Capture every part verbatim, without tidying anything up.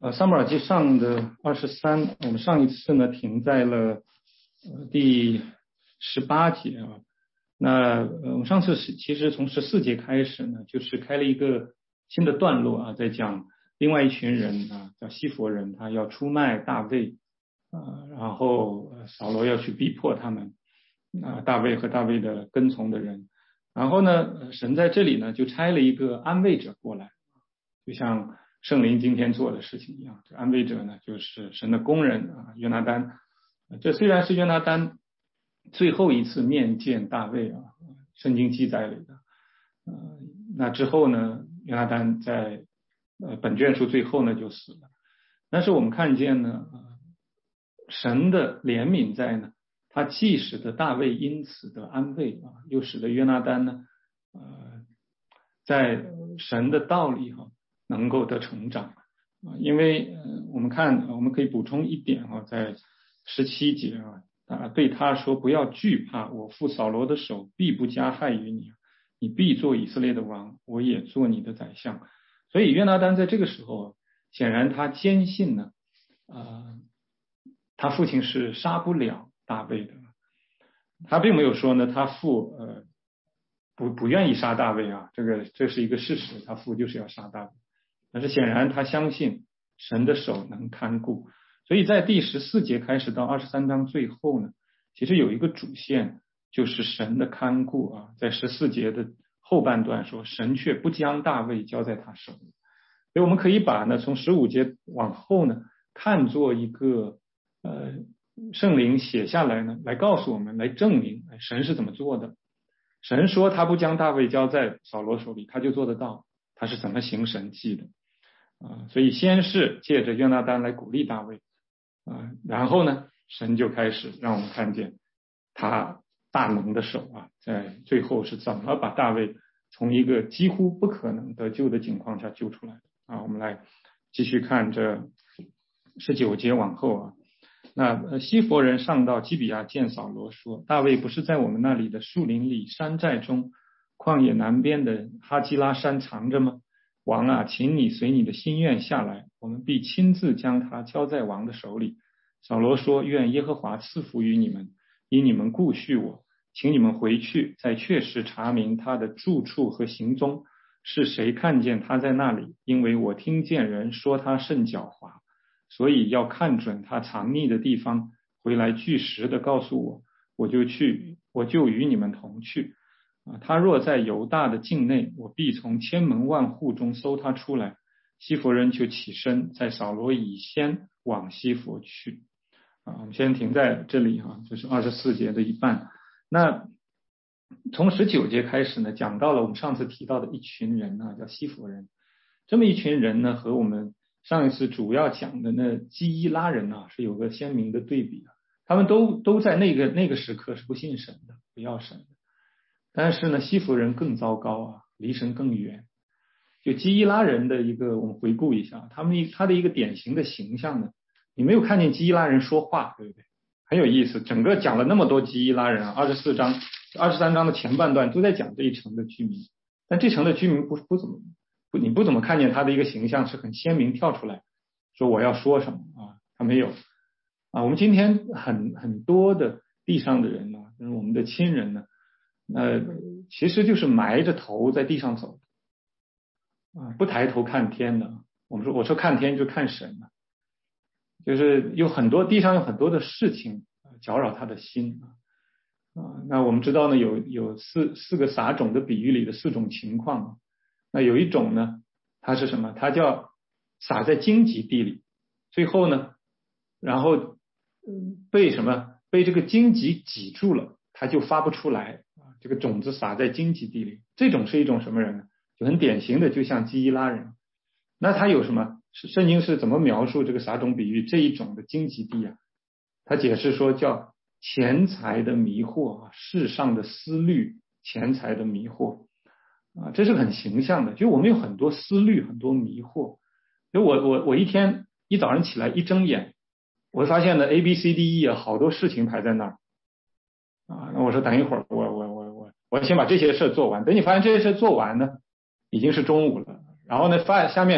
呃，撒母耳记上的二十三，我们上一次呢停在了呃第十八节啊。那呃我们上次是其实从十四节开始呢，就是开了一个新的段落啊，在讲另外一群人啊，叫西弗人，他要出卖大卫啊，然后扫罗要去逼迫他们啊，大卫和大卫的跟从的人。然后呢，神在这里呢就差了一个安慰者过来，就像圣灵今天做的事情一样。这安慰者呢就是神的工人啊，约拿单。这虽然是约拿单最后一次面见大卫啊，圣经记载里的。呃，那之后呢，约拿单在呃本卷书最后呢就死了。但是我们看见呢，呃、神的怜悯在呢，他既使得大卫因此的安慰啊，又使得约拿单呢，呃，在神的道理哈、啊、能够得成长啊。因为呃我们看，我们可以补充一点啊，在十七节啊，啊对他说：“不要惧怕，我父扫罗的手必不加害于你，你必做以色列的王，我也做你的宰相。”所以约拿单在这个时候，显然他坚信呢，呃，他父亲是杀不了大卫的。他并没有说呢，他父呃不不愿意杀大卫啊，这个这是一个事实，他父就是要杀大卫。但是显然他相信神的手能看顾，所以在第十四节开始到二十三章最后呢，其实有一个主线，就是神的看顾啊。在十四节的后半段说，神却不将大卫交在他手里。所以我们可以把呢从十五节往后呢看作一个呃圣灵写下来呢，来告诉我们，来证明神是怎么做的。神说他不将大卫交在扫罗手里，他就做得到。他是怎么行神迹的啊？所以先是借着约拿单来鼓励大卫啊，然后呢，神就开始让我们看见他大能的手啊，在最后是怎么把大卫从一个几乎不可能得救的境况下救出来的啊。我们来继续看这十九节往后啊。那西弗人上到基比亚见扫罗说：“大卫不是在我们那里的树林里、山寨中、旷野南边的哈基拉山藏着吗？王啊，请你随你的心愿下来，我们必亲自将他交在王的手里。”扫罗说：“愿耶和华赐福于你们，因你们顾恤我，请你们回去，再确实查明他的住处和行踪，是谁看见他在那里？因为我听见人说他甚狡猾，所以要看准他藏匿的地方，回来据实的告诉我，我就去，我就与你们同去。啊，他若在犹大的境内，我必从千门万户中搜他出来。”西弗人就起身，在扫罗以先往西弗去。啊，我们先停在这里啊，这是二十四节的一半。那从十九节开始呢，讲到了我们上次提到的一群人呢，叫西弗人。这么一群人呢，和我们上一次主要讲的那基伊拉人啊，是有个鲜明的对比的。他们都都在那个那个时刻是不信神的，不要神的。但是呢，西弗人更糟糕啊，离神更远。就基伊拉人的一个，我们回顾一下，他们一他的一个典型的形象呢，你没有看见基伊拉人说话，对不对？很有意思，整个讲了那么多基伊拉人啊，二十四章、二十三章的前半段都在讲这一城的居民，但这城的居民不不怎么不你不怎么看见他的一个形象是很鲜明跳出来，说我要说什么啊？他没有啊。我们今天很很多的地上的人呢，就是我们的亲人呢，呃，其实就是埋着头在地上走啊，不抬头看天的。我们说我说看天就看神了。就是有很多地上有很多的事情搅扰他的心啊。那我们知道呢，有有四四个撒种的比喻里的四种情况。那有一种呢，它是什么？它叫撒在荆棘地里，最后呢，然后被什么？被这个荆棘挤住了，它就发不出来啊。这个种子撒在荆棘地里，这种是一种什么人呢？就很典型的，就像基伊拉人。那他有什么？圣经是怎么描述这个撒种比喻这一种的荆棘地啊？他解释说叫钱财的迷惑啊，世上的思虑，钱财的迷惑啊，这是很形象的。就我们有很多思虑，很多迷惑。就我我我一天一早上起来一睁眼，我会发现呢 A B C D E 啊，好多事情排在那儿啊。那我说等一会儿，我我我我我先把这些事做完。等你发现这些事做完呢，已经是中午了。然后呢，发下面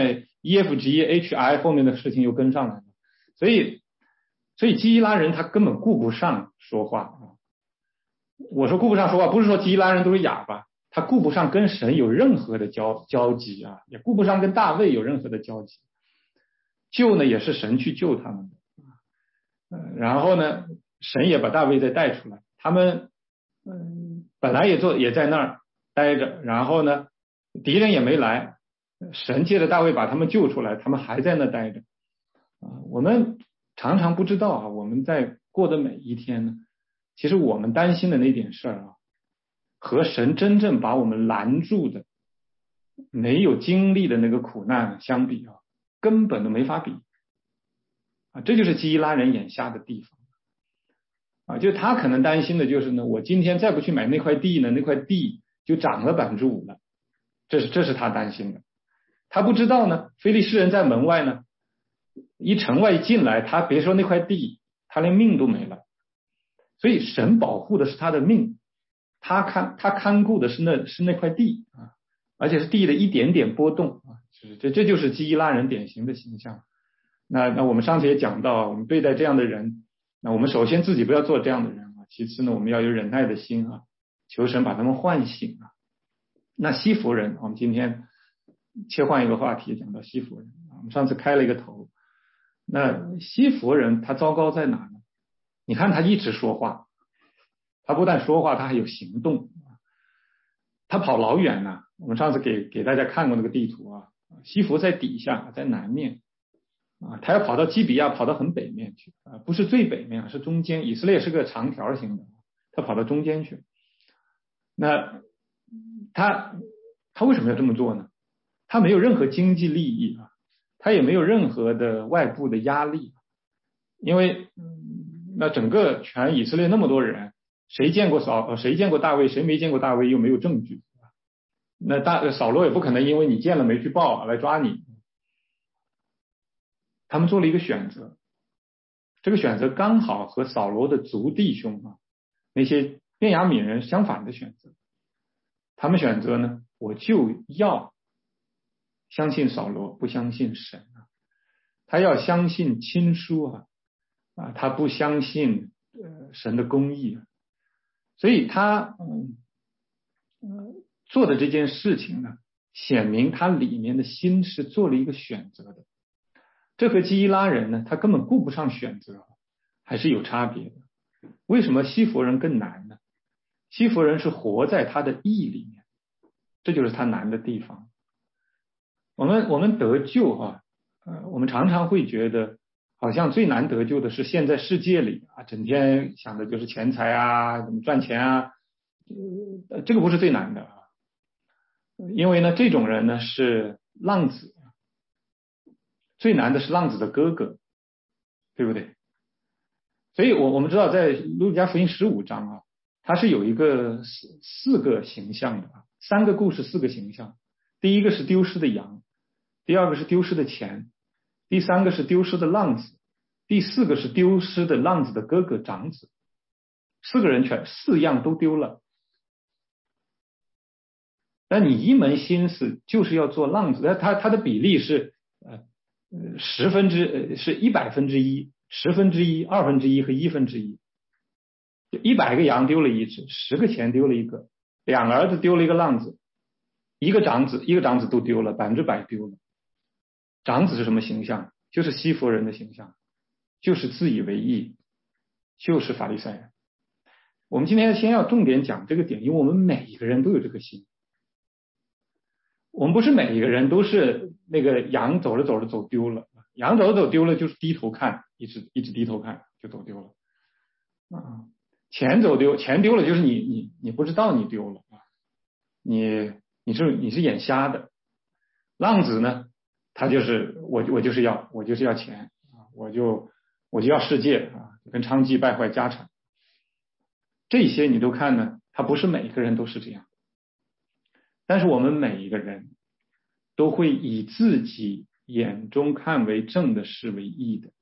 E F G H I 后面的事情又跟上来了，所以所以基伊拉人他根本顾不上说话啊。我说顾不上说话，不是说基伊拉人都是哑巴，他顾不上跟神有任何的交交集啊，也顾不上跟大卫有任何的交集。救呢也是神去救他们的，呃，然后呢，神也把大卫再带出来，他们嗯本来也做也在那儿待着，然后呢，敌人也没来，神借着大卫把他们救出来，他们还在那待着啊。我们常常不知道啊，我们在过的每一天呢，其实我们担心的那点事儿啊，和神真正把我们拦住的没有经历的那个苦难相比啊，根本都没法比啊。这就是基伊拉人眼瞎的地方啊，就他可能担心的就是呢，我今天再不去买那块地呢，那块地就涨了百分之五了，这是这是他担心的。他不知道呢，非利士人在门外呢，一城外进来，他别说那块地，他连命都没了。所以神保护的是他的命，他看他看顾的是那是那块地啊，而且是地的一点点波动啊，这这就是基伊拉人典型的形象。那那我们上次也讲到，我们对待这样的人，那我们首先自己不要做这样的人啊，其次呢，我们要有忍耐的心啊，求神把他们唤醒啊。那西弗人，我们今天切换一个话题，讲到西弗人啊，我们上次开了一个头。那西弗人他糟糕在哪呢？你看他一直说话，他不但说话，他还有行动，他跑老远呢。我们上次给给大家看过那个地图啊，西弗在底下，在南面啊，他要跑到基比亚，跑到很北面去啊，不是最北面，是中间。以色列是个长条形的，他跑到中间去。那他他为什么要这么做呢？他没有任何经济利益啊，他也没有任何的外部的压力，因为那整个全以色列那么多人，谁见过扫谁见过大卫，谁没见过大卫，又没有证据。那大扫罗也不可能因为你见了没去报来抓你。他们做了一个选择，这个选择刚好和扫罗的族弟兄啊，那些便雅悯人相反的选择。他们选择呢，我就要相信扫罗，不相信神啊。他要相信亲疏啊，啊，他不相信呃神的公义啊。所以他嗯呃做的这件事情呢，显明他里面的心是做了一个选择的。这和基伊拉人呢，他根本顾不上选择，还是有差别的。为什么西弗人更难呢？西弗人是活在他的义里面，这就是他难的地方。我们我们得救啊，呃，我们常常会觉得，好像最难得救的是现在世界里啊，整天想的就是钱财啊，怎么赚钱啊，呃，这个不是最难的啊，因为呢，这种人呢是浪子，最难的是浪子的哥哥，对不对？所以我我们知道，在路加福音十五章啊，它是有一个四四个形象的，三个故事，四个形象。第一个是丢失的羊，第二个是丢失的钱，第三个是丢失的浪子，第四个是丢失的浪子的哥哥长子。四个人全四样都丢了。那你一门心思就是要做浪子，他他的比例是呃呃十分之呃是一百分之一。十分之一、二分之一和一分之一，就一百个羊丢了一只，十个钱丢了一个，两个儿子丢了一个浪子，一个长子，一个长子都丢了，百分之百丢了。长子是什么形象？就是西弗人的形象，就是自以为义，就是法利赛人。我们今天先要重点讲这个点，因为我们每一个人都有这个心。我们不是每一个人都是那个羊走着走着走丢了，羊走着走丢了就是低头看，一直一直低头看就走丢了啊。钱走丢，钱丢了就是你你你不知道你丢了啊，你你是你是眼瞎的。浪子呢，他就是我我就是要我就是要钱啊，我就我就要世界啊，跟娼妓败坏家产。这些你都看呢，他不是每一个人都是这样。但是我们每一个人都会以自己眼中看为正的事为义的。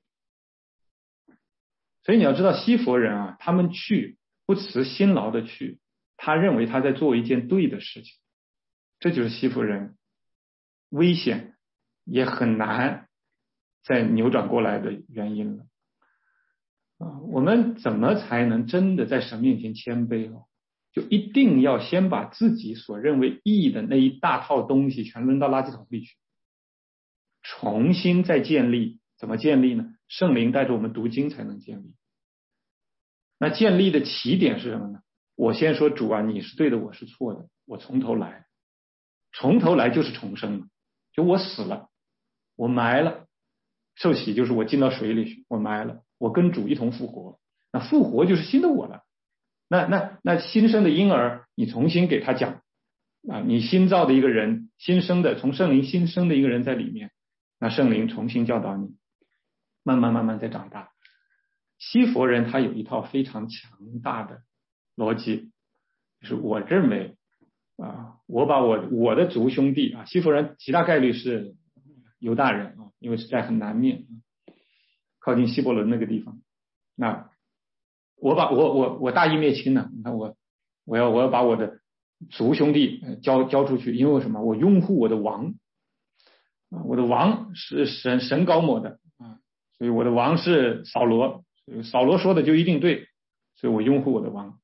所以你要知道西弗人啊，他们去不辞辛劳的去，他认为他在做一件对的事情，这就是西弗人危险也很难再扭转过来的原因了。啊，我们怎么才能真的在神面前谦卑哦？就一定要先把自己所认为义的那一大套东西全扔到垃圾桶里去，重新再建立。怎么建立呢？圣灵带着我们读经才能建立。那建立的起点是什么呢？我先说主啊，你是对的，我是错的，我从头来。从头来就是重生嘛，就我死了，我埋了，受洗就是我进到水里去，我埋了，我跟主一同复活。那复活就是新的我了。那那那新生的婴儿，你重新给他讲啊，你新造的一个人，新生的从圣灵新生的一个人在里面，那圣灵重新教导你，慢慢慢慢在长大。西佛人他有一套非常强大的逻辑，就是我认为啊，我把我我的族兄弟啊，西佛人极大概率是犹大人啊，因为是在很南面，靠近希伯伦那个地方。那我把我我我大义灭亲呢？你看我我要我要把我的族兄弟交交出去，因为什么？我拥护我的王啊，我的王是神神高抹的啊，所以我的王是扫罗，扫罗说的就一定对，所以我拥护我的王。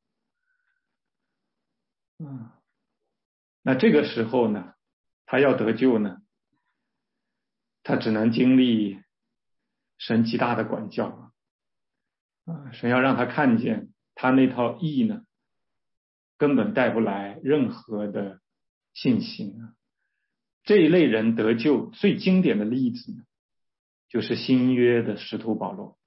嗯，那这个时候呢，他要得救呢，他只能经历神极大的管教啊，神要让他看见他那套义呢，根本带不来任何的信心啊。这一类人得救最经典的例子呢，就是新约的使徒保罗，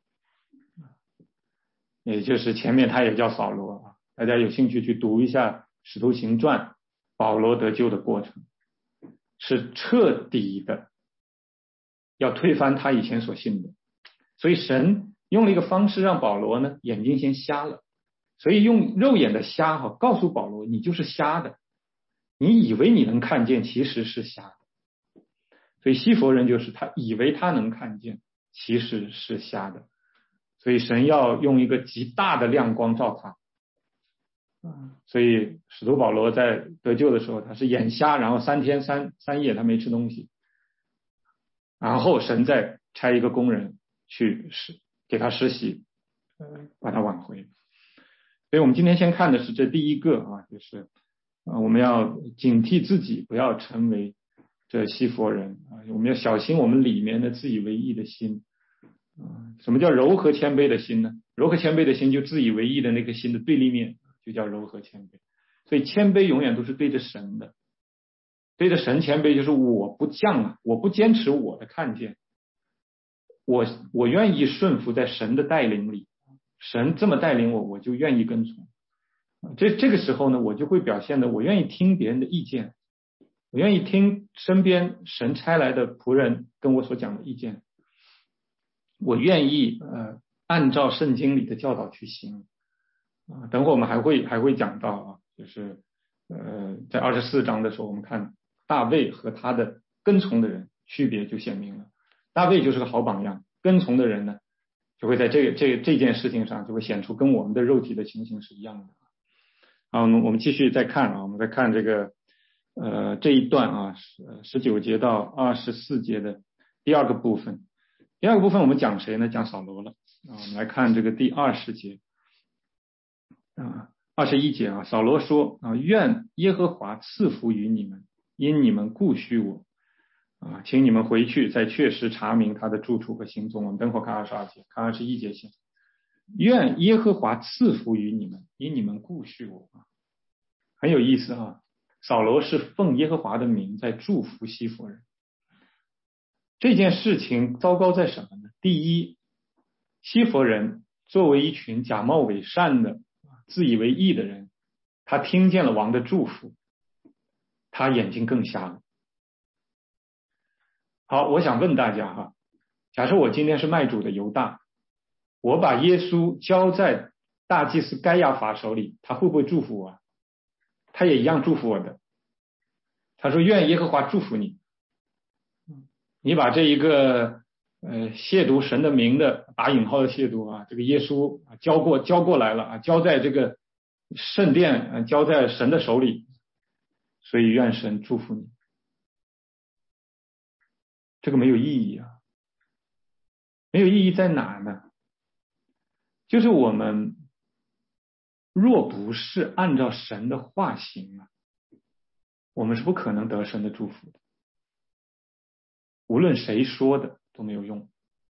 也就是前面他也叫扫罗啊，大家有兴趣去读一下使徒行传，保罗得救的过程是彻底的要推翻他以前所信的，所以神用了一个方式让保罗呢眼睛先瞎了，所以用肉眼的瞎哈告诉保罗，你就是瞎的，你以为你能看见，其实是瞎的。所以西佛人就是他以为他能看见，其实是瞎的，所以神要用一个极大的亮光照他。所以使徒保罗在得救的时候，他是眼瞎，然后三天三三夜他没吃东西，然后神再差一个工人去施给他施洗，呃，把他挽回。所以我们今天先看的是这第一个啊，就是啊，我们要警惕自己不要成为这西佛人啊，我们要小心我们里面的自以为意的心啊。什么叫柔和谦卑的心呢？柔和谦卑的心就自以为意的那个心的对立面，就叫柔和谦卑。所以谦卑永远都是对着神的，对着神谦卑就是我不犟啊，我不坚持我的看见，我我愿意顺服在神的带领里，神这么带领我，我就愿意跟从。这这个时候呢，我就会表现的，我愿意听别人的意见，我愿意听身边神差来的仆人跟我所讲的意见，我愿意呃按照圣经里的教导去行啊。等会我们还会还会讲到啊，就是呃在二十四章的时候，我们看大卫和他的跟从的人区别就显明了。大卫就是个好榜样，跟从的人呢，就会在这这这件事情上就会显出跟我们的肉体的情形是一样的。好，我们继续再看啊，我们再看这个呃这一段啊，十九节到二十四节的第二个部分。第二个部分我们讲谁呢？讲扫罗了啊。我们来看这个第二十节啊，二十一节啊，扫罗说啊，愿耶和华赐福于你们，因你们顾恤我啊，请你们回去再确实查明他的住处和行踪。我们等会看二十二节，看二十一节先。愿耶和华赐福于你们，因你们顾恤我啊，很有意思啊。扫罗是奉耶和华的名在祝福西弗人。这件事情糟糕在什么呢？第一，西弗人作为一群假冒伪善的自以为义的人，他听见了王的祝福，他眼睛更瞎了。好，我想问大家哈，假设我今天是卖主的犹大，我把耶稣交在大祭司该亚法手里，他会不会祝福我？他也一样祝福我的。他说愿耶和华祝福你。你把这一个呃亵渎神的名的打引号的亵渎啊，这个耶稣交过交过来了啊，交在这个圣殿，交在神的手里，所以愿神祝福你。 这个没有意义啊。没有意义在哪呢？就是我们若不是按照神的话行啊，我们是不可能得神的祝福的。无论谁说的都没有用。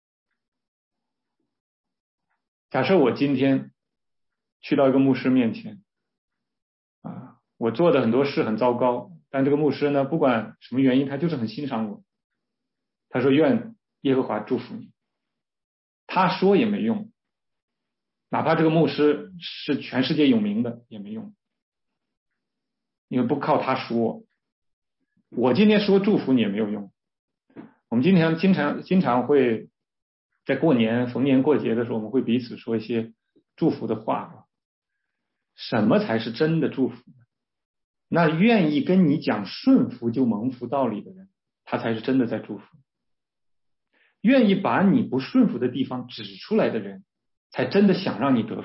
假设我今天去到一个牧师面前啊，我做的很多事很糟糕，但这个牧师呢，不管什么原因，他就是很欣赏我。他说愿耶和华祝福你。他说也没用，哪怕这个牧师是全世界有名的也没用，因为不靠他说。我今天说祝福你也没有用。我们今天经常经常会在过年逢年过节的时候，我们会彼此说一些祝福的话。什么才是真的祝福呢？那愿意跟你讲顺服就蒙福道理的人，他才是真的在祝福。愿意把你不顺服的地方指出来的人，才真的想让你得福。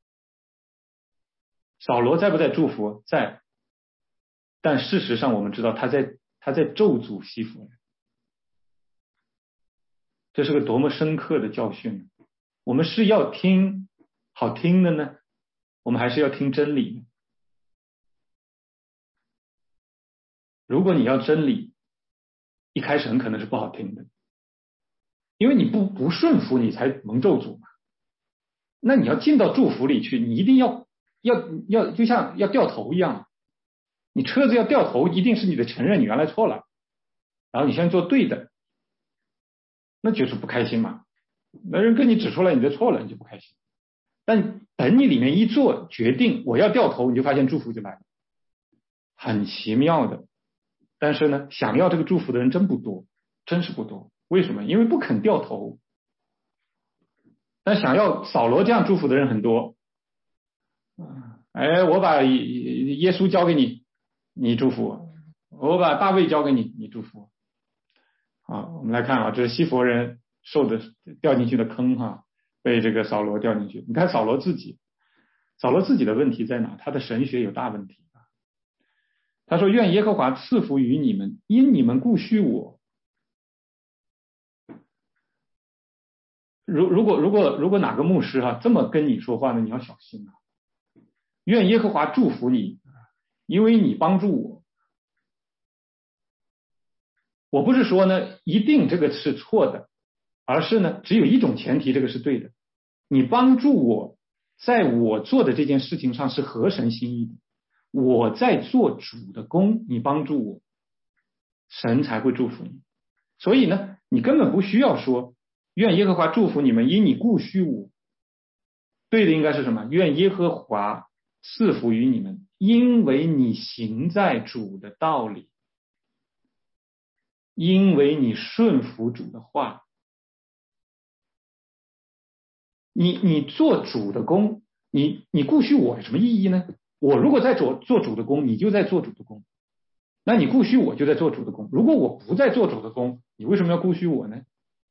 扫罗在不在祝福？在。但事实上我们知道他在他在咒诅西弗人。这是个多么深刻的教训。我们是要听好听的呢，我们还是要听真理呢？如果你要真理，一开始很可能是不好听的，因为你不不顺服，你才蒙咒诅嘛。那你要进到祝福里去，你一定要要要就像要掉头一样，你车子要掉头，一定是你的承认你原来错了，然后你现在做对的，那就是不开心嘛。那人跟你指出来你的错了，你就不开心。但等你里面一做决定，我要掉头，你就发现祝福就来了，很奇妙的。但是呢，想要这个祝福的人真不多，真是不多。为什么？因为不肯掉头。但想要扫罗这样祝福的人很多。哎，我把耶稣交给你，你祝福；我把大卫交给你，你祝福。好，我们来看啊，这是西弗人受的掉进去的坑哈，被这个扫罗掉进去。你看扫罗自己，扫罗自己的问题在哪？他的神学有大问题。他说：“愿耶和华赐福于你们，因你们顾恤我。”如如果如果如果哪个牧师哈、啊、这么跟你说话呢，你要小心啊。愿耶和华祝福你，因为你帮助我。我不是说呢一定这个是错的，而是呢只有一种前提，这个是对的。你帮助我，在我做的这件事情上是合神心意的。我在做主的工，你帮助我，神才会祝福你。所以呢，你根本不需要说愿耶和华祝福你们，因你顾恤我。对的应该是什么？愿耶和华赐福于你们，因为你行在主的道理，因为你顺服主的话。你你做主的工，你你顾恤我有什么意义呢？我如果在做做主的工，你就在做主的工，那你顾恤我就在做主的工。如果我不在做主的工，你为什么要顾恤我呢？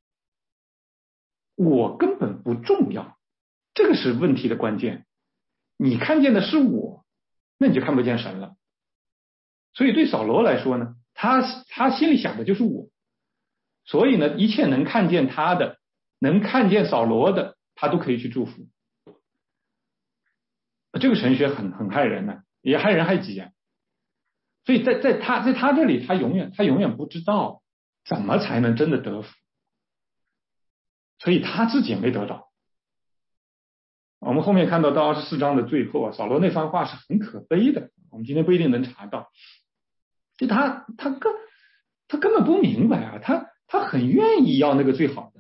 我根本不重要，这个是问题的关键。你看见的是我，那你就看不见神了。所以对扫罗来说呢，他他心里想的就是我，所以呢，一切能看见他的，能看见扫罗的，他都可以去祝福。这个神学很很害人呢、啊，也害人害己啊。所以在在他在他这里，他永远他永远不知道怎么才能真的得福，所以他自己也没得着。我们后面看到到二十四章的最后啊，扫罗那番话是很可悲的，我们今天不一定能查到。就他他根他根本不明白啊，他他很愿意要那个最好的，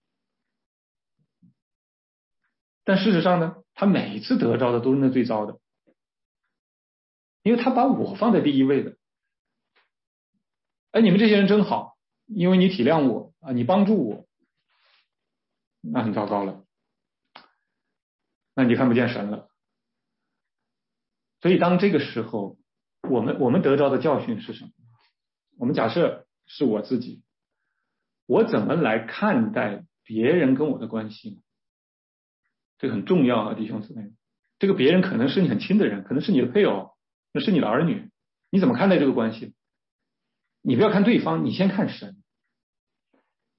但事实上呢，他每次得着的都是那最糟的，因为他把我放在第一位的。哎，你们这些人真好，因为你体谅我啊，你帮助我，那很糟糕了，那你看不见神了。所以当这个时候，我们我们得着的教训是什么？我们假设是我自己，我怎么来看待别人跟我的关系呢？这个很重要啊，弟兄姊妹。这个别人可能是你很亲的人，可能是你的配偶，那是你的儿女，你怎么看待这个关系？你不要看对方，你先看神。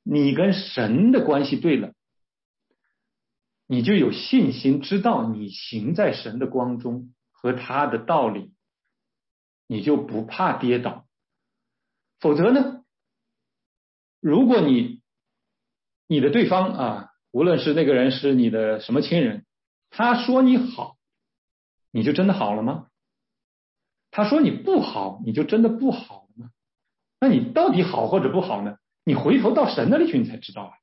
你跟神的关系对了，你就有信心知道你行在神的光中和他的道理，你就不怕跌倒。否则呢，如果你你的对方啊，无论是那个人是你的什么亲人，他说你好，你就真的好了吗？他说你不好，你就真的不好了吗？那你到底好或者不好呢？你回头到神那里去，你才知道啊，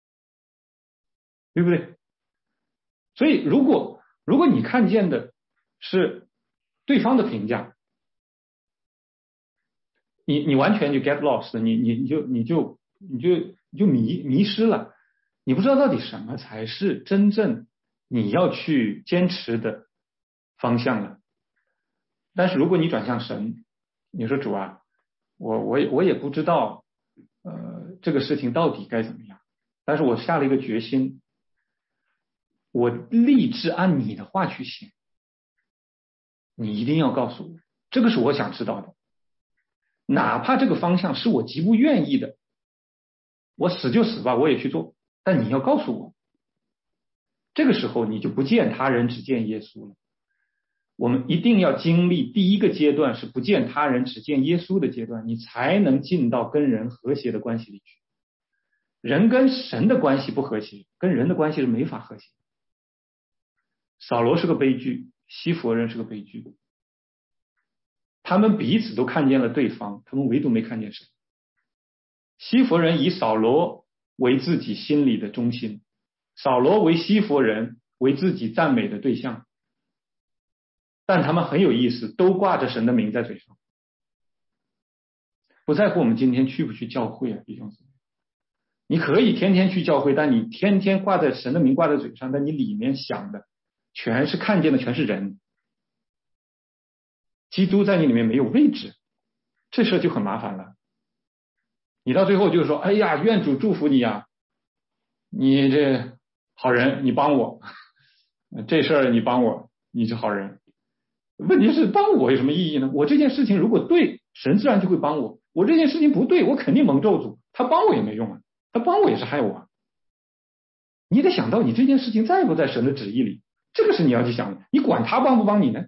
对不对？所以如果如果你看见的是对方的评价，你你完全就 get lost， 你你你就你就你就你就迷迷失了，你不知道到底什么才是真正你要去坚持的方向了。但是如果你转向神，你说主啊，我我也我也不知道，呃，这个事情到底该怎么样，但是我下了一个决心，我立志按你的话去行，你一定要告诉我，这个是我想知道的，哪怕这个方向是我极不愿意的，我死就死吧，我也去做，但你要告诉我。这个时候你就不见他人，只见耶稣了。我们一定要经历第一个阶段，是不见他人，只见耶稣的阶段，你才能进到跟人和谐的关系里去。人跟神的关系不和谐，跟人的关系是没法和谐。扫罗是个悲剧，西弗人是个悲剧，他们彼此都看见了对方，他们唯独没看见神。西弗人以扫罗为自己心里的中心，扫罗为西弗人为自己赞美的对象，但他们很有意思，都挂着神的名在嘴上。不在乎我们今天去不去教会啊，弟兄姊妹，你可以天天去教会，但你天天挂在神的名挂在嘴上，但你里面想的全是看见的全是人，基督在你里面没有位置，这事就很麻烦了。你到最后就是说，哎呀，愿主祝福你啊，你这好人，你帮我，这事儿你帮我，你是好人。问题是帮我有什么意义呢？我这件事情如果对，神自然就会帮我，我这件事情不对，我肯定蒙咒诅，他帮我也没用啊，他帮我也是害我啊。你得想到你这件事情在不在神的旨意里，这个是你要去想的，你管他帮不帮你呢？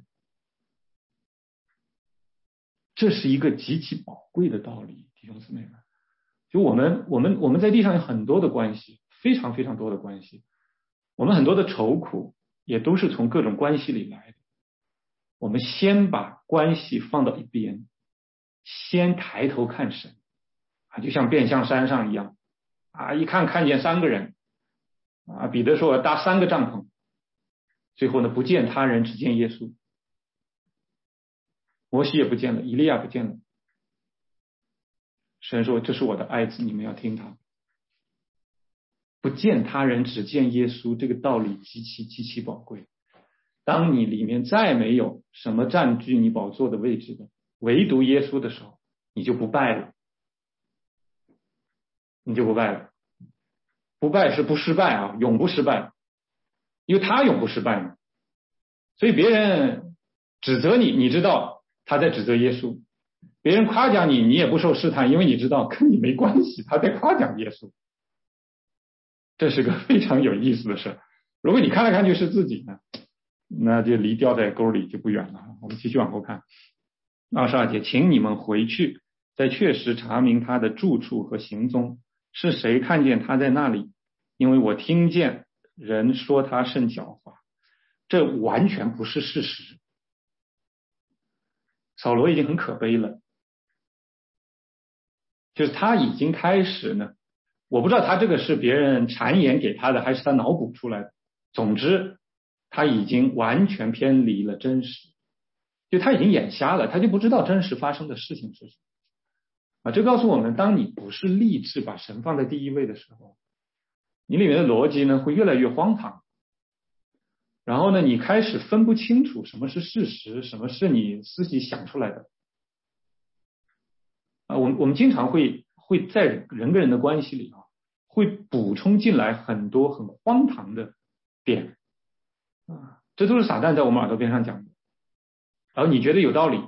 这是一个极其宝贵的道理，弟兄姊妹们。就我们我们我们在地上有很多的关系，非常非常多的关系，我们很多的愁苦也都是从各种关系里来的。我们先把关系放到一边，先抬头看神啊，就像变相山上一样啊，一看看见三个人啊，彼得说我要搭三个帐篷，最后呢不见他人，只见耶稣。摩西也不见了，以利亚不见了，神说这是我的爱子，你们要听他。不见他人，只见耶稣，这个道理极其极其宝贵。当你里面再没有什么占据你宝座的位置的，唯独耶稣的时候，你就不败了，你就不败了。不败是不失败啊，永不失败，因为他永不失败嘛。所以别人指责你，你知道他在指责耶稣；别人夸奖你，你也不受试探，因为你知道跟你没关系，他在夸奖耶稣。这是个非常有意思的事。如果你看来看去是自己呢，那就离掉在沟里就不远了。我们继续往后看，二十二节，请你们回去，再确实查明他的住处和行踪，是谁看见他在那里？因为我听见人说他甚狡猾，这完全不是事实。扫罗已经很可悲了，就是他已经开始呢，我不知道他这个是别人谗言给他的，还是他脑补出来的。总之，他已经完全偏离了真实，就他已经眼瞎了，他就不知道真实发生的事情是什么啊。这告诉我们，当你不是立志把神放在第一位的时候，你里面的逻辑呢会越来越荒唐。然后呢，你开始分不清楚什么是事实，什么是你自己想出来的啊。我们我们经常会会在人跟人的关系里啊，会补充进来很多很荒唐的点啊，这都是撒旦在我们耳朵边上讲的。然后你觉得有道理，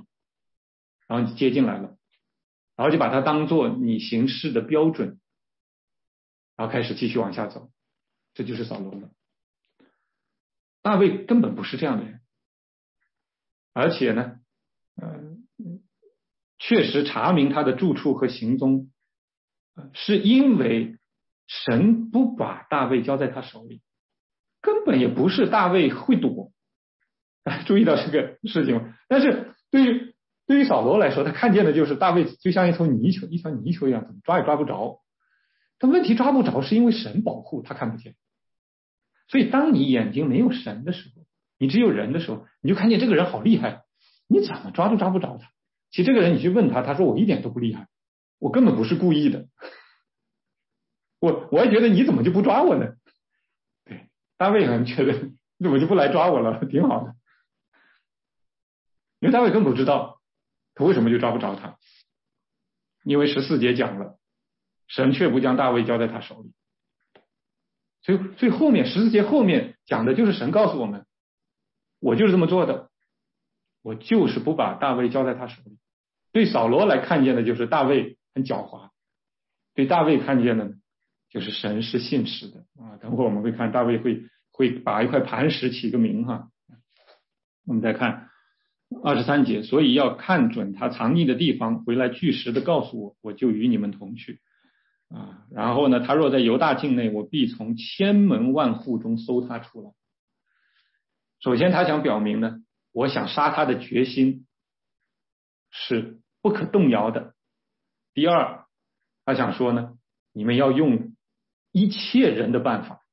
然后你接进来了，然后就把它当做你行事的标准然后开始继续往下走，这就是扫罗了。大卫根本不是这样的人，而且呢，呃，确实查明他的住处和行踪，是因为神不把大卫交在他手里，根本也不是大卫会躲。注意到这个事情吗？但是对于对于扫罗来说，他看见的就是大卫就像一头泥球，一条泥球一样，怎么抓也抓不着。但问题抓不着是因为神保护，他看不见。所以当你眼睛没有神的时候，你只有人的时候，你就看见这个人好厉害，你怎么抓都抓不着他。其实这个人你去问他，他说我一点都不厉害，我根本不是故意的。我我还觉得你怎么就不抓我呢？对，大卫很觉得你怎么就不来抓我了，挺好的。因为大卫根本不知道他为什么就抓不着他，因为十四节讲了，神却不将大卫交在他手里。所以所以后面十四节后面讲的就是神告诉我们，我就是这么做的，我就是不把大卫交在他手里。对扫罗来看见的就是大卫很狡猾，对大卫看见的呢就是神是信实的啊。等会我们会看大卫会会把一块磐石起个名哈。我们再看二十三节，所以要看准他藏匿的地方，回来据实的告诉我，我就与你们同去啊。然后呢，他若在犹大境内，我必从千门万户中搜他出来。首先他想表明呢，我想杀他的决心是不可动摇的。第二，他想说呢，你们要用一切人的办法。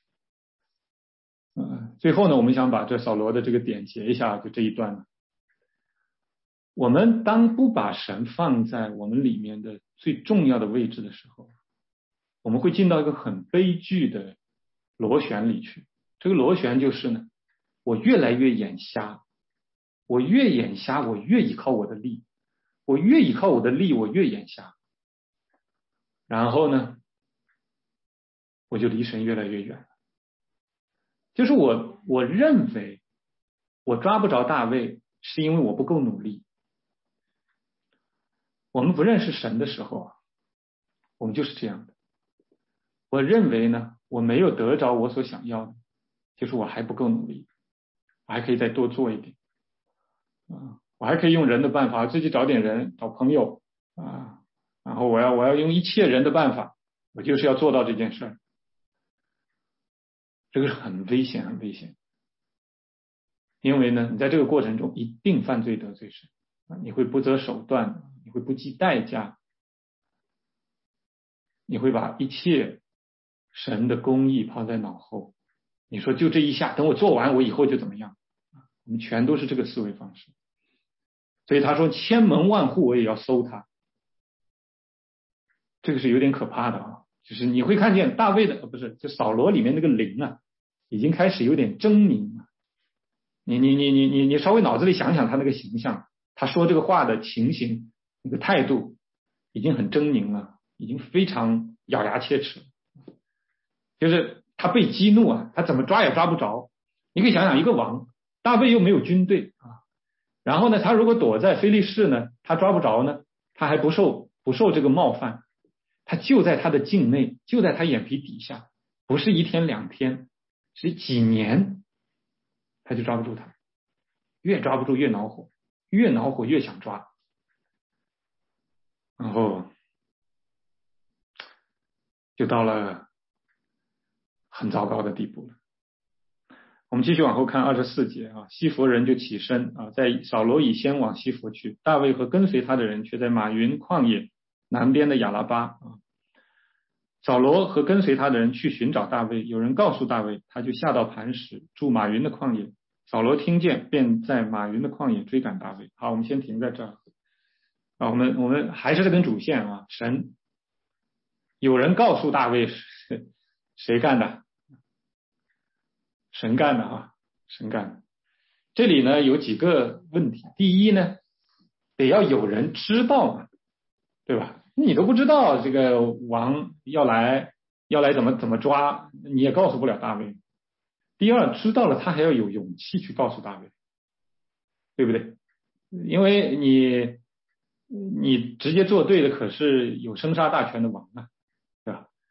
呃，最后呢，我们想把这扫罗的这个点结一下，就这一段呢。我们当不把神放在我们里面的最重要的位置的时候，我们会进到一个很悲剧的螺旋里去。这个螺旋就是呢，我越来越眼瞎，我越眼瞎，我越依靠我的力，我越依靠我的力，我越眼瞎。然后呢，我就离神越来越远了。就是我我认为我抓不着大卫，是因为我不够努力。我们不认识神的时候啊，我们就是这样的。我认为呢，我没有得着我所想要的，就是我还不够努力，我还可以再多做一点啊，我还可以用人的办法，自己找点人，找朋友啊，然后我要我要用一切人的办法，我就是要做到这件事儿。这个是很危险，很危险。因为呢，你在这个过程中一定犯罪得罪神啊，你会不择手段，你会不计代价，你会把一切神的公义抛在脑后。你说就这一下，等我做完，我以后就怎么样？我们全都是这个思维方式。所以他说千门万户我也要搜他，这个是有点可怕的啊。就是你会看见大卫的，不是，就扫罗里面那个灵啊，已经开始有点狰狞了。你你你你你你稍微脑子里想想他那个形象，他说这个话的情形，那个态度，已经很狰狞了，已经非常咬牙切齿。就是他被激怒啊，他怎么抓也抓不着。你可以想想，一个王，大卫又没有军队啊，然后呢，他如果躲在非利士呢，他抓不着呢，他还不受不受这个冒犯，他就在他的境内，就在他眼皮底下，不是一天两天，是几年，他就抓不住他，越抓不住越恼火，越恼火越想抓，然后就到了很糟糕的地步了。我们继续往后看二十四节啊，西弗人就起身啊，在扫罗以先往西弗去，大卫和跟随他的人却在马云旷野南边的亚拉巴啊。扫罗和跟随他的人去寻找大卫，有人告诉大卫，他就下到磐石，住马云的旷野。扫罗听见，便在马云的旷野追赶大卫。好，我们先停在这儿啊，我们我们还是这根主线啊，神有人告诉大卫是谁干的？神干的啊，神干的。这里呢有几个问题，第一呢，得要有人知道嘛，对吧？你都不知道这个王要来要来怎么怎么抓，你也告诉不了大卫。第二，知道了他还要有勇气去告诉大卫，对不对？因为你你直接做对的可是有生杀大权的王啊，对吧？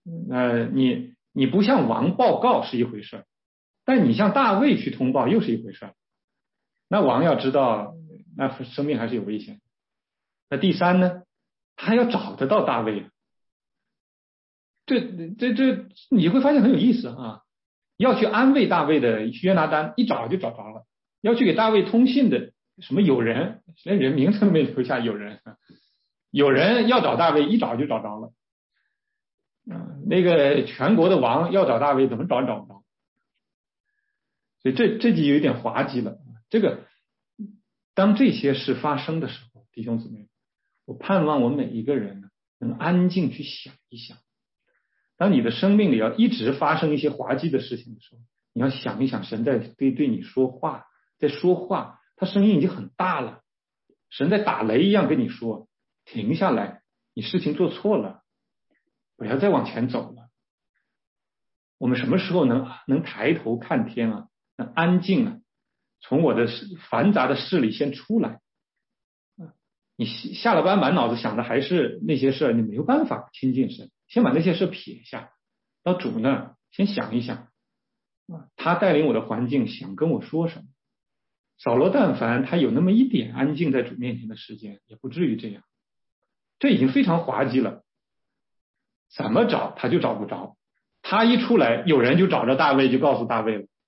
呃，你你不向王报告是一回事，但你向大卫去通报又是一回事。那王要知道，那生命还是有危险。那第三呢，他要找得到大卫。这这这你会发现很有意思啊！要去安慰大卫的约拿单一找就找着了，要去给大卫通信的什么友人，连人名都没留下，友人有人要找大卫一找就找着了。嗯，那个全国的王要找大卫怎么找找不着？所以这这就有点滑稽了。这个当这些事发生的时候，弟兄姊妹，我盼望我每一个人呢能安静去想一想。当你的生命里要一直发生一些滑稽的事情的时候，你要想一想，神在对对你说话，在说话，他声音已经很大了，神在打雷一样跟你说，停下来，你事情做错了，不要再往前走了。我们什么时候能能抬头看天啊？能安静啊？从我的繁杂的事里先出来。你下了班满脑子想的还是那些事，你没有办法亲近神。先把那些事撇下，到主那儿先想一想，他带领我的环境想跟我说什么。扫罗但凡他有那么一点安静在主面前的时间，也不至于这样。这已经非常滑稽了，怎么找他就找不着，他一出来有人就找着大卫，就告诉大卫了。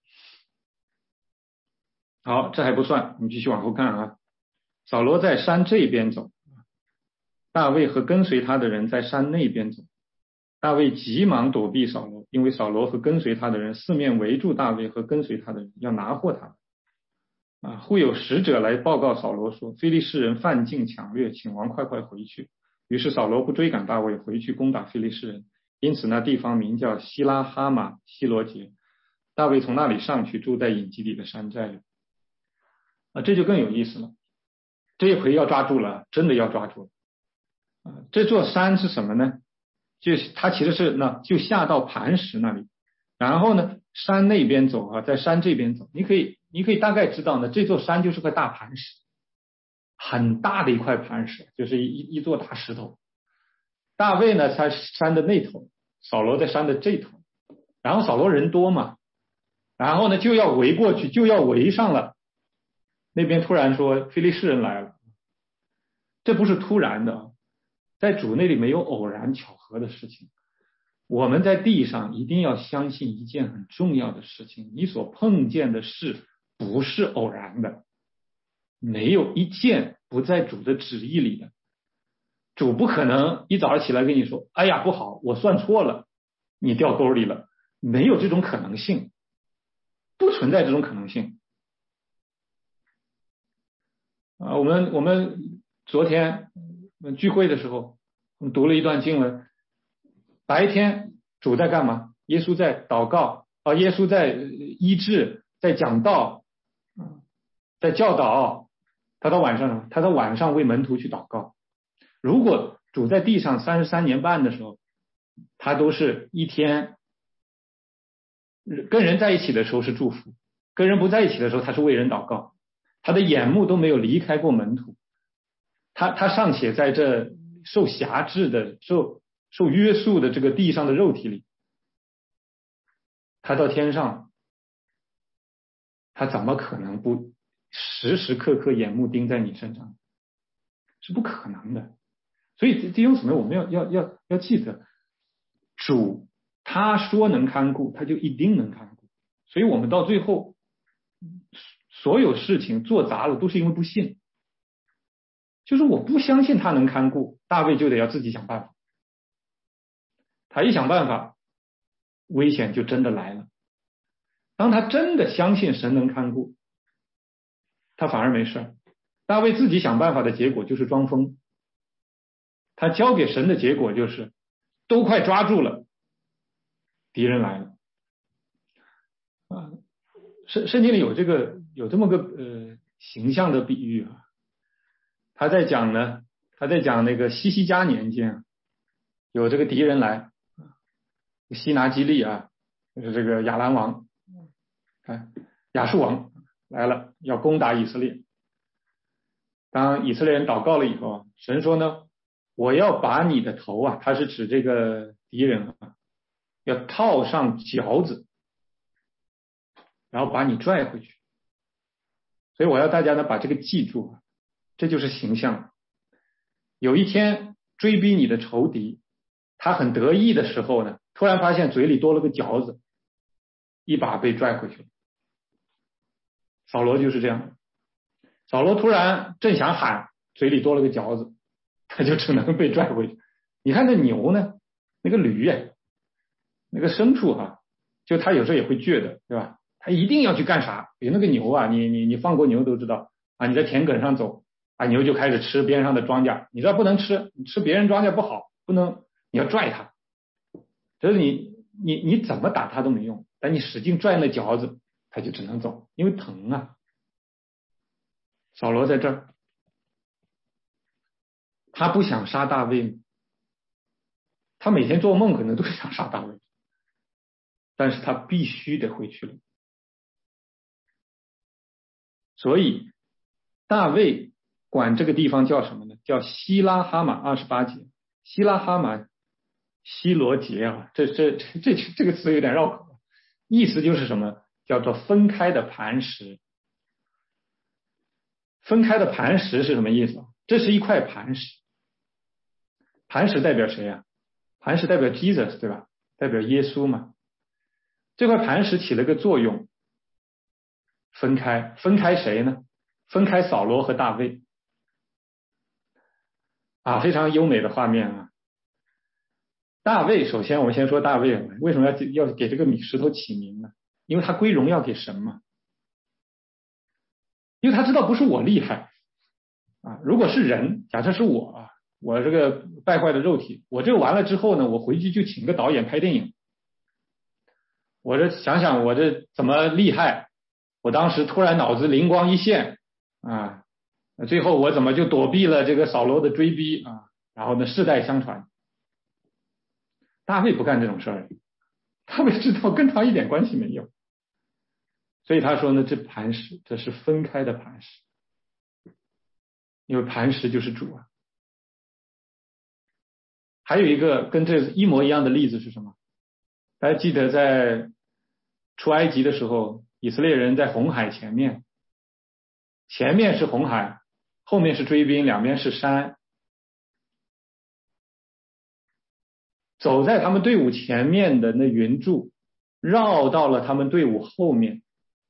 好，这还不算，我们继续往后看啊。扫罗在山这边走，大卫和跟随他的人在山那边走。大卫急忙躲避扫罗，因为扫罗和跟随他的人四面围住大卫和跟随他的人，要拿获他。啊，忽有使者来报告扫罗说，非利士人犯境抢掠，请王快快回去。于是扫罗不追赶大卫，回去攻打非利士人，因此那地方名叫希拉哈马希罗杰。大卫从那里上去，住在隐基底的山寨里。啊，这就更有意思了，这一回要抓住了，真的要抓住了。啊，这座山是什么呢？就他其实是呢，就下到磐石那里，然后呢，山那边走啊，在山这边走，你可以你可以大概知道呢，这座山就是块大磐石，很大的一块磐石，就是一一座大石头。大卫呢在山的那头，扫罗在山的这头，然后扫罗人多嘛，然后呢就要围过去，就要围上了。那边突然说非利士人来了，这不是突然的。在主那里没有偶然巧合的事情。我们在地上一定要相信一件很重要的事情，你所碰见的事不是偶然的，没有一件不在主的旨意里的。主不可能一早上起来跟你说，哎呀不好，我算错了，你掉沟里了，没有这种可能性，不存在这种可能性。啊，我们我们昨天聚会的时候，我们读了一段经文。白天主在干嘛？耶稣在祷告啊，耶稣在医治，在讲道，在教导。他到晚上呢？他到晚上为门徒去祷告。如果主在地上三十三年半的时候，他都是一天跟人在一起的时候是祝福，跟人不在一起的时候他是为人祷告。他的眼目都没有离开过门徒。他他尚且在这受辖制的受受约束的这个地上的肉体里，他到天上，他怎么可能不时时刻刻眼目盯在你身上？是不可能的。所以弟兄姊妹，我们要要要要记得，主他说能看顾，他就一定能看顾。所以我们到最后，所有事情做砸了，都是因为不信。就是我不相信他能看顾，大卫就得要自己想办法。他一想办法，危险就真的来了。当他真的相信神能看顾，他反而没事。大卫自己想办法的结果就是装疯，他交给神的结果就是都快抓住了，敌人来了。啊，圣圣经里有这个有这么个呃形象的比喻啊，他在讲呢，他在讲那个西西家年间，有这个敌人来。西拿基利啊，就是这个亚兰王，看亚述王来了，要攻打以色列。当以色列人祷告了以后，神说呢，我要把你的头啊，他是指这个敌人啊， 要套上嚼子，然后把你拽回去。所以我要大家呢把这个记住，这就是形象。有一天追逼你的仇敌，他很得意的时候呢，突然发现嘴里多了个嚼子，一把被拽回去了。扫罗就是这样，扫罗突然正想喊，嘴里多了个嚼子，他就只能被拽回去。你看那牛呢，那个驴呀，那个牲畜啊，就他有时候也会倔的，对吧？他一定要去干啥？比如那个牛啊，你你你放过牛都知道啊，你在田埂上走啊，牛就开始吃边上的庄稼，你知道不能吃，你吃别人庄稼不好，不能，你要拽它，就是你你你怎么打它都没用，但你使劲拽那嚼子，它就只能走，因为疼啊。扫罗在这儿，他不想杀大卫，他每天做梦可能都想杀大卫，但是他必须得回去了。所以大卫管这个地方叫什么呢？叫希拉哈马二十八节。希拉哈马希罗节啊，这这这这这个词有点绕口，意思就是什么？叫做分开的磐石。分开的磐石是什么意思？这是一块磐石。磐石代表谁呀？磐石代表 Jesus 对吧？代表耶稣嘛。这块磐石起了个作用，分开，分开谁呢？分开扫罗和大卫。啊，非常优美的画面啊！大卫，首先我们先说大卫，为什么要要给这个米石头起名呢？因为他归荣耀给神嘛。因为他知道不是我厉害啊，如果是人，假设是我啊，我这个败坏的肉体，我这完了之后呢，我回去就请个导演拍电影。我这想想我这怎么厉害，我当时突然脑子灵光一现啊，最后我怎么就躲避了这个扫罗的追逼啊，然后呢世代相传。大卫不干这种事儿，大卫知道跟他一点关系没有，所以他说呢，这磐石这是分开的磐石，因为磐石就是主啊。还有一个跟这一模一样的例子是什么？大家记得在出埃及的时候，以色列人在红海前面，前面是红海，后面是追兵，两边是山。走在他们队伍前面的那云柱绕到了他们队伍后面。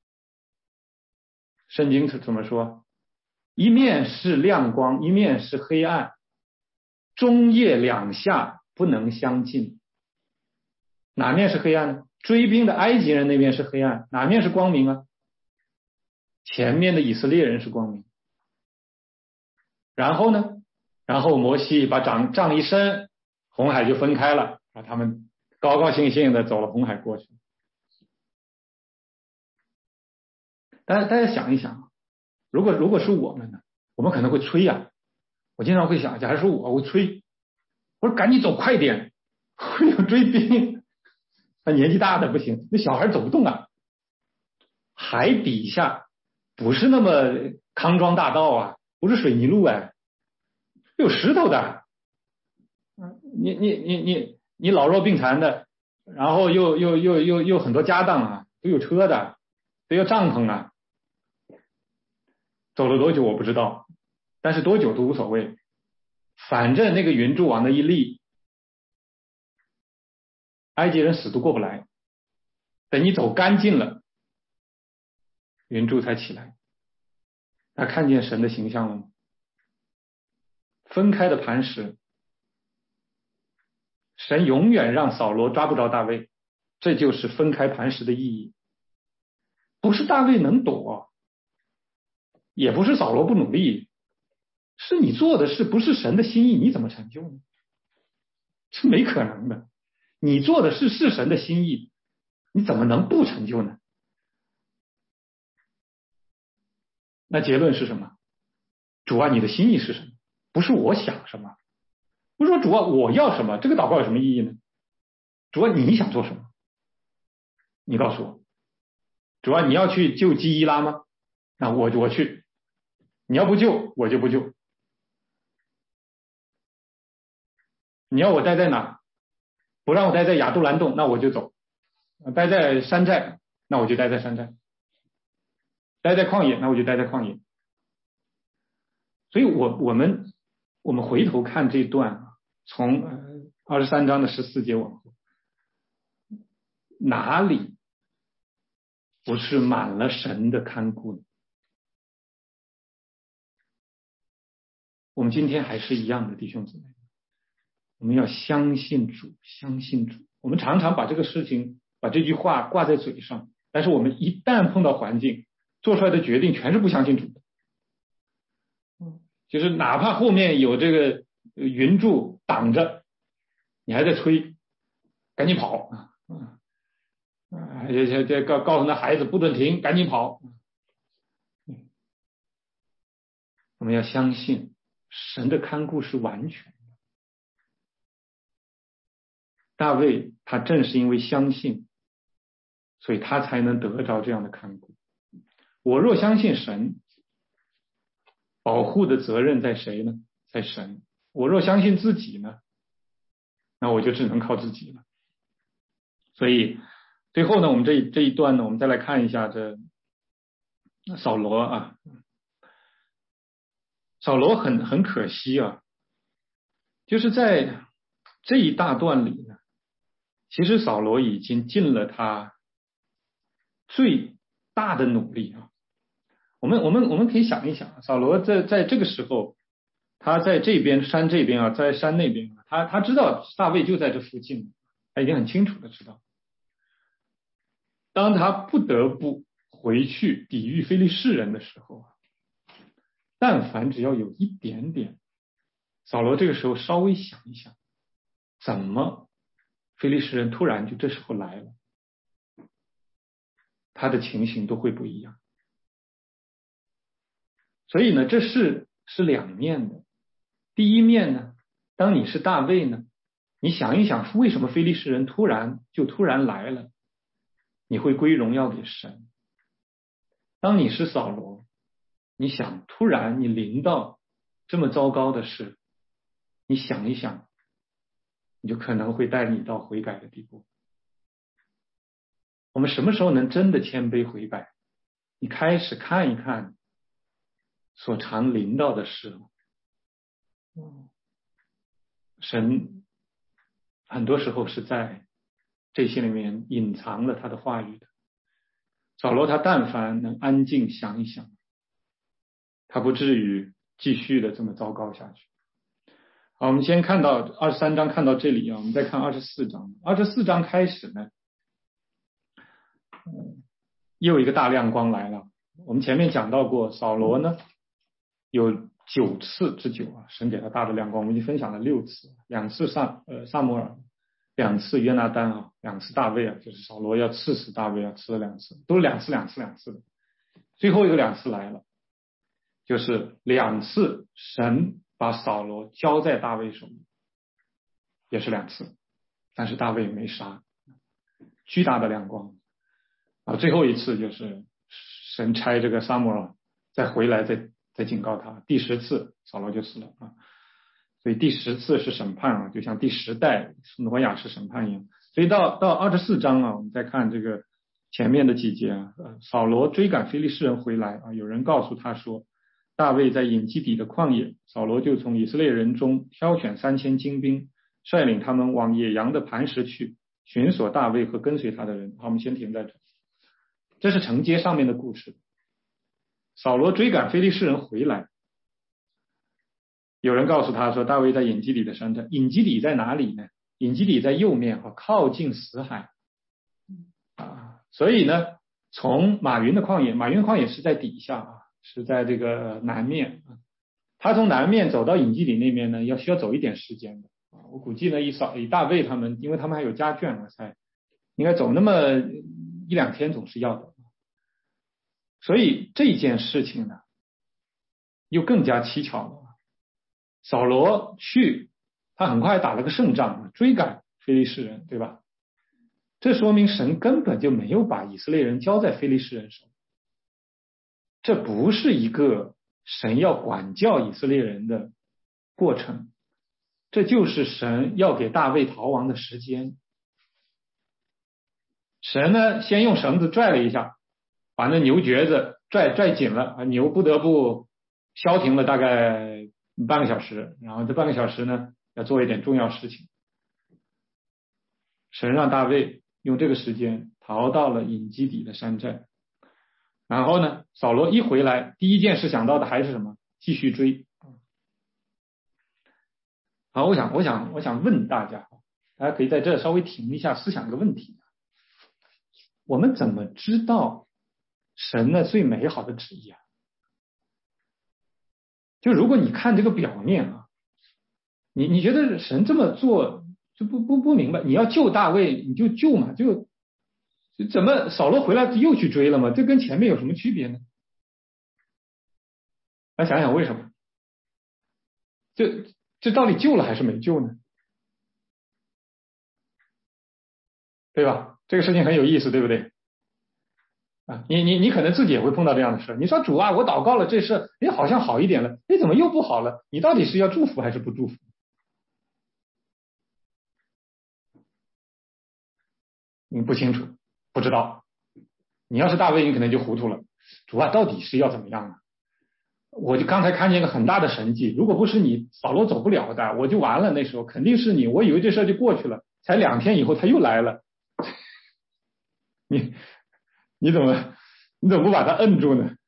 圣经怎么说？一面是亮光，一面是黑暗，中夜两下不能相近。哪面是黑暗呢？追兵的埃及人那边是黑暗，哪面是光明啊？前面的以色列人是光明。然后呢？然后摩西把杖杖一伸，红海就分开了，啊，他们高高兴兴的走了红海过去。大家大家想一想，如果如果是我们呢，我们可能会催呀、啊。我经常会想，假如说我我催，我说赶紧走快点，会有追兵。那年纪大的不行，那小孩走不动啊。海底下不是那么康庄大道啊，不是水泥路哎，有石头的。你你你你你老弱病残的，然后又又又又又很多家当啊，都有车的，都有帐篷啊。走了多久我不知道，但是多久都无所谓，反正那个云柱往那一立，埃及人死都过不来。等你走干净了，云柱才起来。他看见神的形象了吗？分开的磐石，神永远让扫罗抓不着大卫，这就是分开磐石的意义。不是大卫能躲，也不是扫罗不努力，是你做的事不是神的心意，你怎么成就呢？是没可能的。你做的事是神的心意，你怎么能不成就呢？那结论是什么？主啊，你的心意是什么？不是我想什么，不是说主啊我要什么，这个祷告有什么意义呢？主啊你想做什么？你告诉我。主啊你要去救基伊拉吗？那我我去。你要不救我就不救。你要我待在哪？ 不让我待在亚杜兰洞，那我就走；待在山寨，那我就待在山寨；待在旷野，那我就待在旷野。所以我我们我们回头看这段啊，从二十三章的十四节往后，哪里不是满了神的看顾呢？我们今天还是一样的，弟兄姊妹，我们要相信主，相信主。我们常常把这个事情，把这句话挂在嘴上，但是我们一旦碰到环境，做出来的决定全是不相信主的。就是哪怕后面有这个云柱挡着，你还在催，赶紧跑啊！啊，这这这告告诉那孩子不准停，赶紧跑。我们要相信神的看顾是完全的。大卫他正是因为相信，所以他才能得着这样的看顾。我若相信神，保护的责任在谁呢？在神。我若相信自己呢，那我就只能靠自己了。所以最后呢，我们这这一段呢，我们再来看一下这扫罗啊。扫罗很很可惜啊，就是在这一大段里呢，其实扫罗已经尽了他最大的努力啊。我们我们我们可以想一想，扫罗在在这个时候，他在这边山这边啊，在山那边啊，他他知道大卫就在这附近，他已经很清楚的知道。当他不得不回去抵御非利士人的时候啊，但凡只要有一点点，扫罗这个时候稍微想一想，怎么非利士人突然就这时候来了，他的情形都会不一样。所以呢，这是是两面的。第一面呢，当你是大卫呢，你想一想为什么非利士人突然就突然来了，你会归荣耀给神。当你是扫罗，你想突然你临到这么糟糕的事，你想一想，你就可能会带你到悔改的地步。我们什么时候能真的谦卑悔改？你开始看一看所常临到的事，神很多时候是在这些里面隐藏了他的话语的。扫罗他但凡能安静想一想，他不至于继续的这么糟糕下去。好，我们先看到二十三章，看到这里啊，我们再看二十四章。二十四章开始呢，嗯，又一个大亮光来了。我们前面讲到过，扫罗呢有九次之久啊，神给他大的亮光，我们已经分享了六次，两次萨呃撒母耳，两次约拿单啊，两次大卫啊，就是扫罗要刺死大卫啊，刺了两次，都是两次两次两次的。最后一个两次来了，就是两次神把扫罗交在大卫手里，也是两次，但是大卫没杀，巨大的亮光啊！最后一次就是神差这个撒母耳再回来再再警告他，第十次扫罗就死了啊！所以第十次是审判啊，就像第十代挪亚是审判一样。所以到到二十四章啊，我们再看这个前面的几节啊，扫罗追赶非利士人回来啊，有人告诉他说，大卫在隐基底的旷野，扫罗就从以色列人中挑选三千精兵，率领他们往野羊的磐石去，寻索大卫和跟随他的人。好，我们先停在这。这是承接上面的故事。扫罗追赶非利士人回来，有人告诉他说，大卫在隐基底的山寨。隐基底在哪里呢？隐基底在右面啊，靠近死海啊。所以呢，从马云的旷野，马云旷野是在底下啊，是在这个南面啊。他从南面走到隐基底那边呢，要需要走一点时间的啊。我估计呢，以扫以大卫他们，因为他们还有家眷呢，才应该走那么一两天总是要的。所以这件事情呢，又更加蹊跷了。扫罗去，他很快打了个胜仗，追赶非利士人，对吧？这说明神根本就没有把以色列人交在非利士人手里，这不是一个神要管教以色列人的过程， 这就是神要给大卫逃亡的时间。神呢，先用绳子拽了一下，把那牛角子拽拽紧了，牛不得不消停了大概半个小时，然后这半个小时呢，要做一点重要事情。神让大卫用这个时间逃到了隐基底的山寨，然后呢，扫罗一回来，第一件事想到的还是什么？继续追。好，我想，我想，我想问大家，大家可以在这稍微停一下，思想一个问题：我们怎么知道神的最美好的旨意啊？就如果你看这个表面啊，你你觉得神这么做就不不不明白，你要救大卫你就救嘛，就怎么扫罗回来又去追了嘛？这跟前面有什么区别呢？来想想为什么？这这到底救了还是没救呢？对吧？这个事情很有意思，对不对？啊，你你你可能自己也会碰到这样的事。你说主啊，我祷告了这事，哎，好像好一点了，哎，怎么又不好了？你到底是要祝福还是不祝福？你不清楚，不知道。你要是大卫，你可能就糊涂了。主啊，到底是要怎么样呢？我就刚才看见一个很大的神迹，如果不是你，扫罗走不了的，我就完了。那时候肯定是你，我以为这事就过去了，才两天以后他又来了。你你怎么你怎么不把他摁住呢？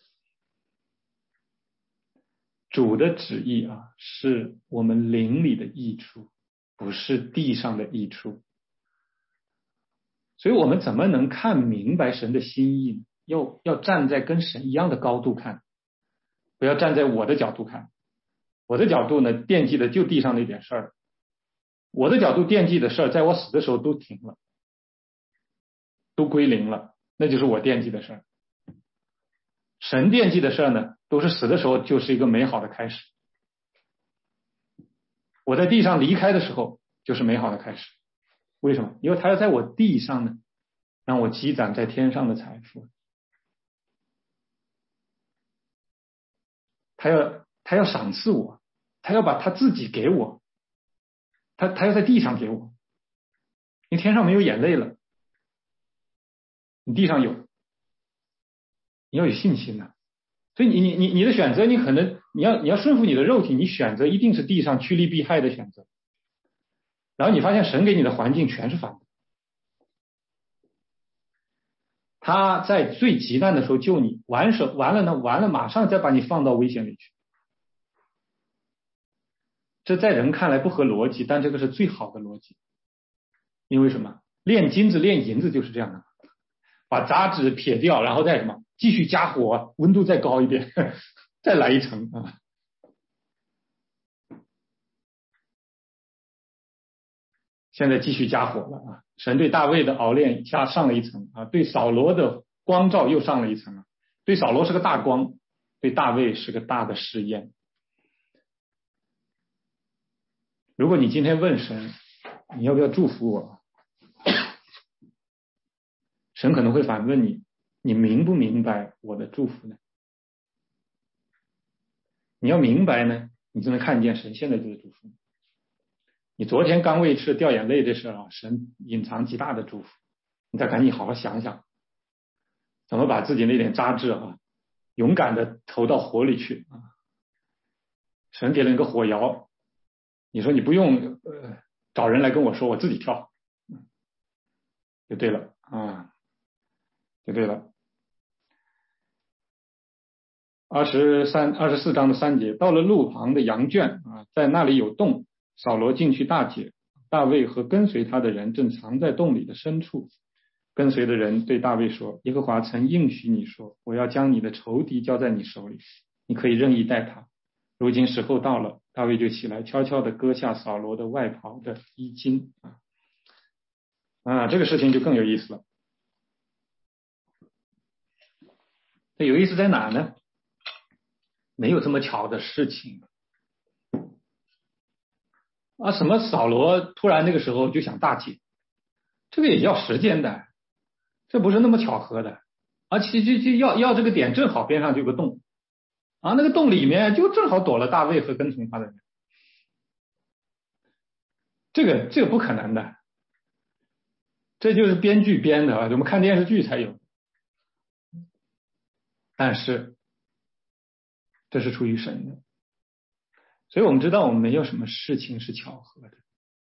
主的旨意啊，是我们灵里的益处，不是地上的益处。所以我们怎么能看明白神的心意呢？要要站在跟神一样的高度看，不要站在我的角度看。我的角度呢，惦记的就地上那点事儿。我的角度惦记的事儿，在我死的时候都停了，都归零了，那就是我惦记的事儿。神惦记的事儿呢，都是死的时候就是一个美好的开始。我在地上离开的时候，就是美好的开始。为什么？因为他要在我地上呢，让我积攒在天上的财富。他要他要赏赐我，他要把他自己给我，他他要在地上给我。你天上没有眼泪了，你地上有，你要有信心呐、啊。所以你你你你的选择，你可能你要你要顺服你的肉体，你选择一定是地上趋利避害的选择。然后你发现神给你的环境全是反的。他在最极难的时候救你，完手完了呢，完了马上再把你放到危险里去。这在人看来不合逻辑，但这个是最好的逻辑。因为什么？炼金子炼银子就是这样的，把杂质撇掉，然后再什么继续加火，温度再高一点，再来一层啊。现在继续加火了啊！神对大卫的熬炼加上了一层啊，对扫罗的光照又上了一层啊。对扫罗是个大光，对大卫是个大的试验。如果你今天问神，你要不要祝福我？神可能会反问你，你明不明白我的祝福呢？你要明白呢，你就能看见神现在就是祝福你。你昨天刚为吃掉眼泪这事啊，神隐藏极大的祝福，你再赶紧好好想想，怎么把自己那点渣滓啊，勇敢的投到火里去啊！神给了你个火窑，你说你不用呃找人来跟我说，我自己跳，就对了啊，就对了。二十三、二十四章的三节，到了路旁的羊圈啊，在那里有洞。扫罗进去大解，大卫和跟随他的人正藏在洞里的深处。跟随的人对大卫说：耶和华曾应许你说，我要将你的仇敌交在你手里，你可以任意待他。如今时候到了，大卫就起来，悄悄地割下扫罗的外袍的衣襟啊啊，这个事情就更有意思了。这有意思在哪呢？没有这么巧的事情。啊，什么扫罗突然那个时候就想大解，这个也要时间的，这不是那么巧合的，而且就就要要这个点正好边上就有个洞，啊，那个洞里面就正好躲了大卫和跟从他的人。 这个这个不可能的，这就是编剧编的啊，我们看电视剧才有。但是这是出于神的，所以我们知道我们没有什么事情是巧合的。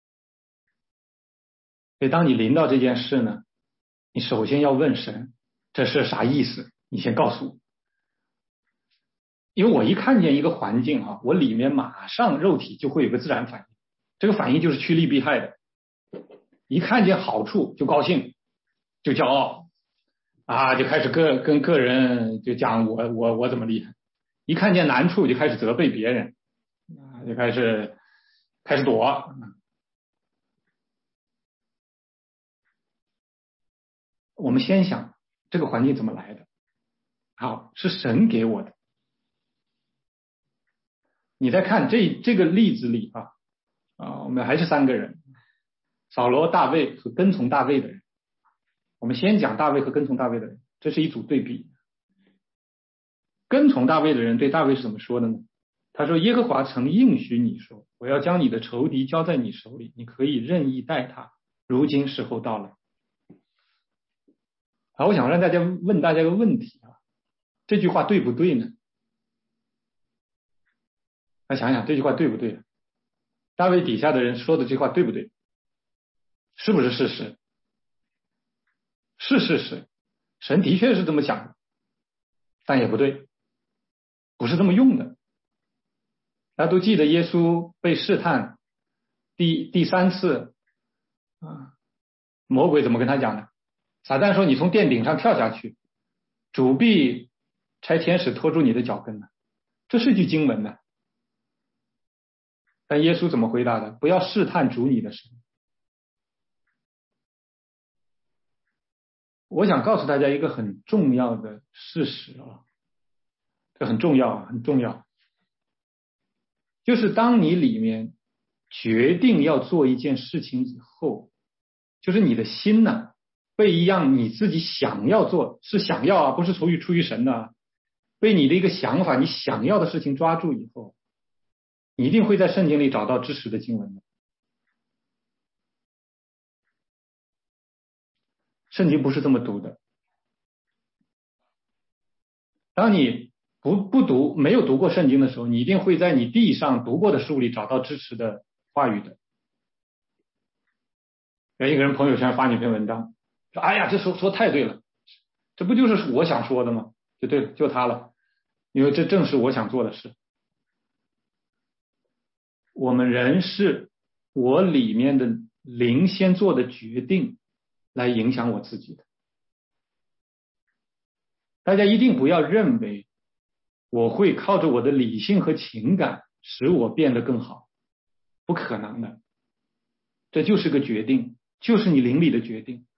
所以当你临到这件事呢，你首先要问神，这是啥意思？你先告诉我。因为我一看见一个环境啊，我里面马上肉体就会有个自然反应，这个反应就是趋利避害的。一看见好处就高兴，就骄傲啊，就开始个跟个人就讲我我我怎么厉害。一看见难处就开始责备别人啊，就开始开始躲。我们先想这个环境怎么来的？好，是神给我的。你再看这这个例子里啊啊，我们还是三个人：扫罗、大卫和跟从大卫的人。我们先讲大卫和跟从大卫的人，这是一组对比。跟从大卫的人对大卫是怎么说的呢？他说：耶和华曾应许你说，我要将你的仇敌交在你手里，你可以任意待他，如今时候到了。好，我想让大家问大家个问题啊，这句话对不对呢？来想想这句话对不对？大卫底下的人说的这句话对不对？是不是事实？是事实，神的确是这么想的，但也不对，不是这么用的。大家都记得耶稣被试探第第三次啊，魔鬼怎么跟他讲的？撒旦说：你从殿顶上跳下去，主必差天使拖住你的脚跟呢。这是句经文呢。但耶稣怎么回答的？不要试探主你的神。我想告诉大家一个很重要的事实啊，这很重要，很重要，就是当你里面决定要做一件事情以后，就是你的心呢被一样你自己想要做，是想要啊，不是出于出于神的啊，被你的一个想法，你想要的事情抓住以后，你一定会在圣经里找到支持的经文的。圣经不是这么读的。当你不不读没有读过圣经的时候，你一定会在你地上读过的书里找到支持的话语的。有一个人朋友圈发你篇文章，说：哎呀，这说说太对了，这不就是我想说的吗？就对了，就他了，因为这正是我想做的事。我们人是我里面的灵先做的决定来影响我自己的。大家一定不要认为我会靠着我的理性和情感使我变得更好，不可能的。这就是个决定，就是你灵里的决定。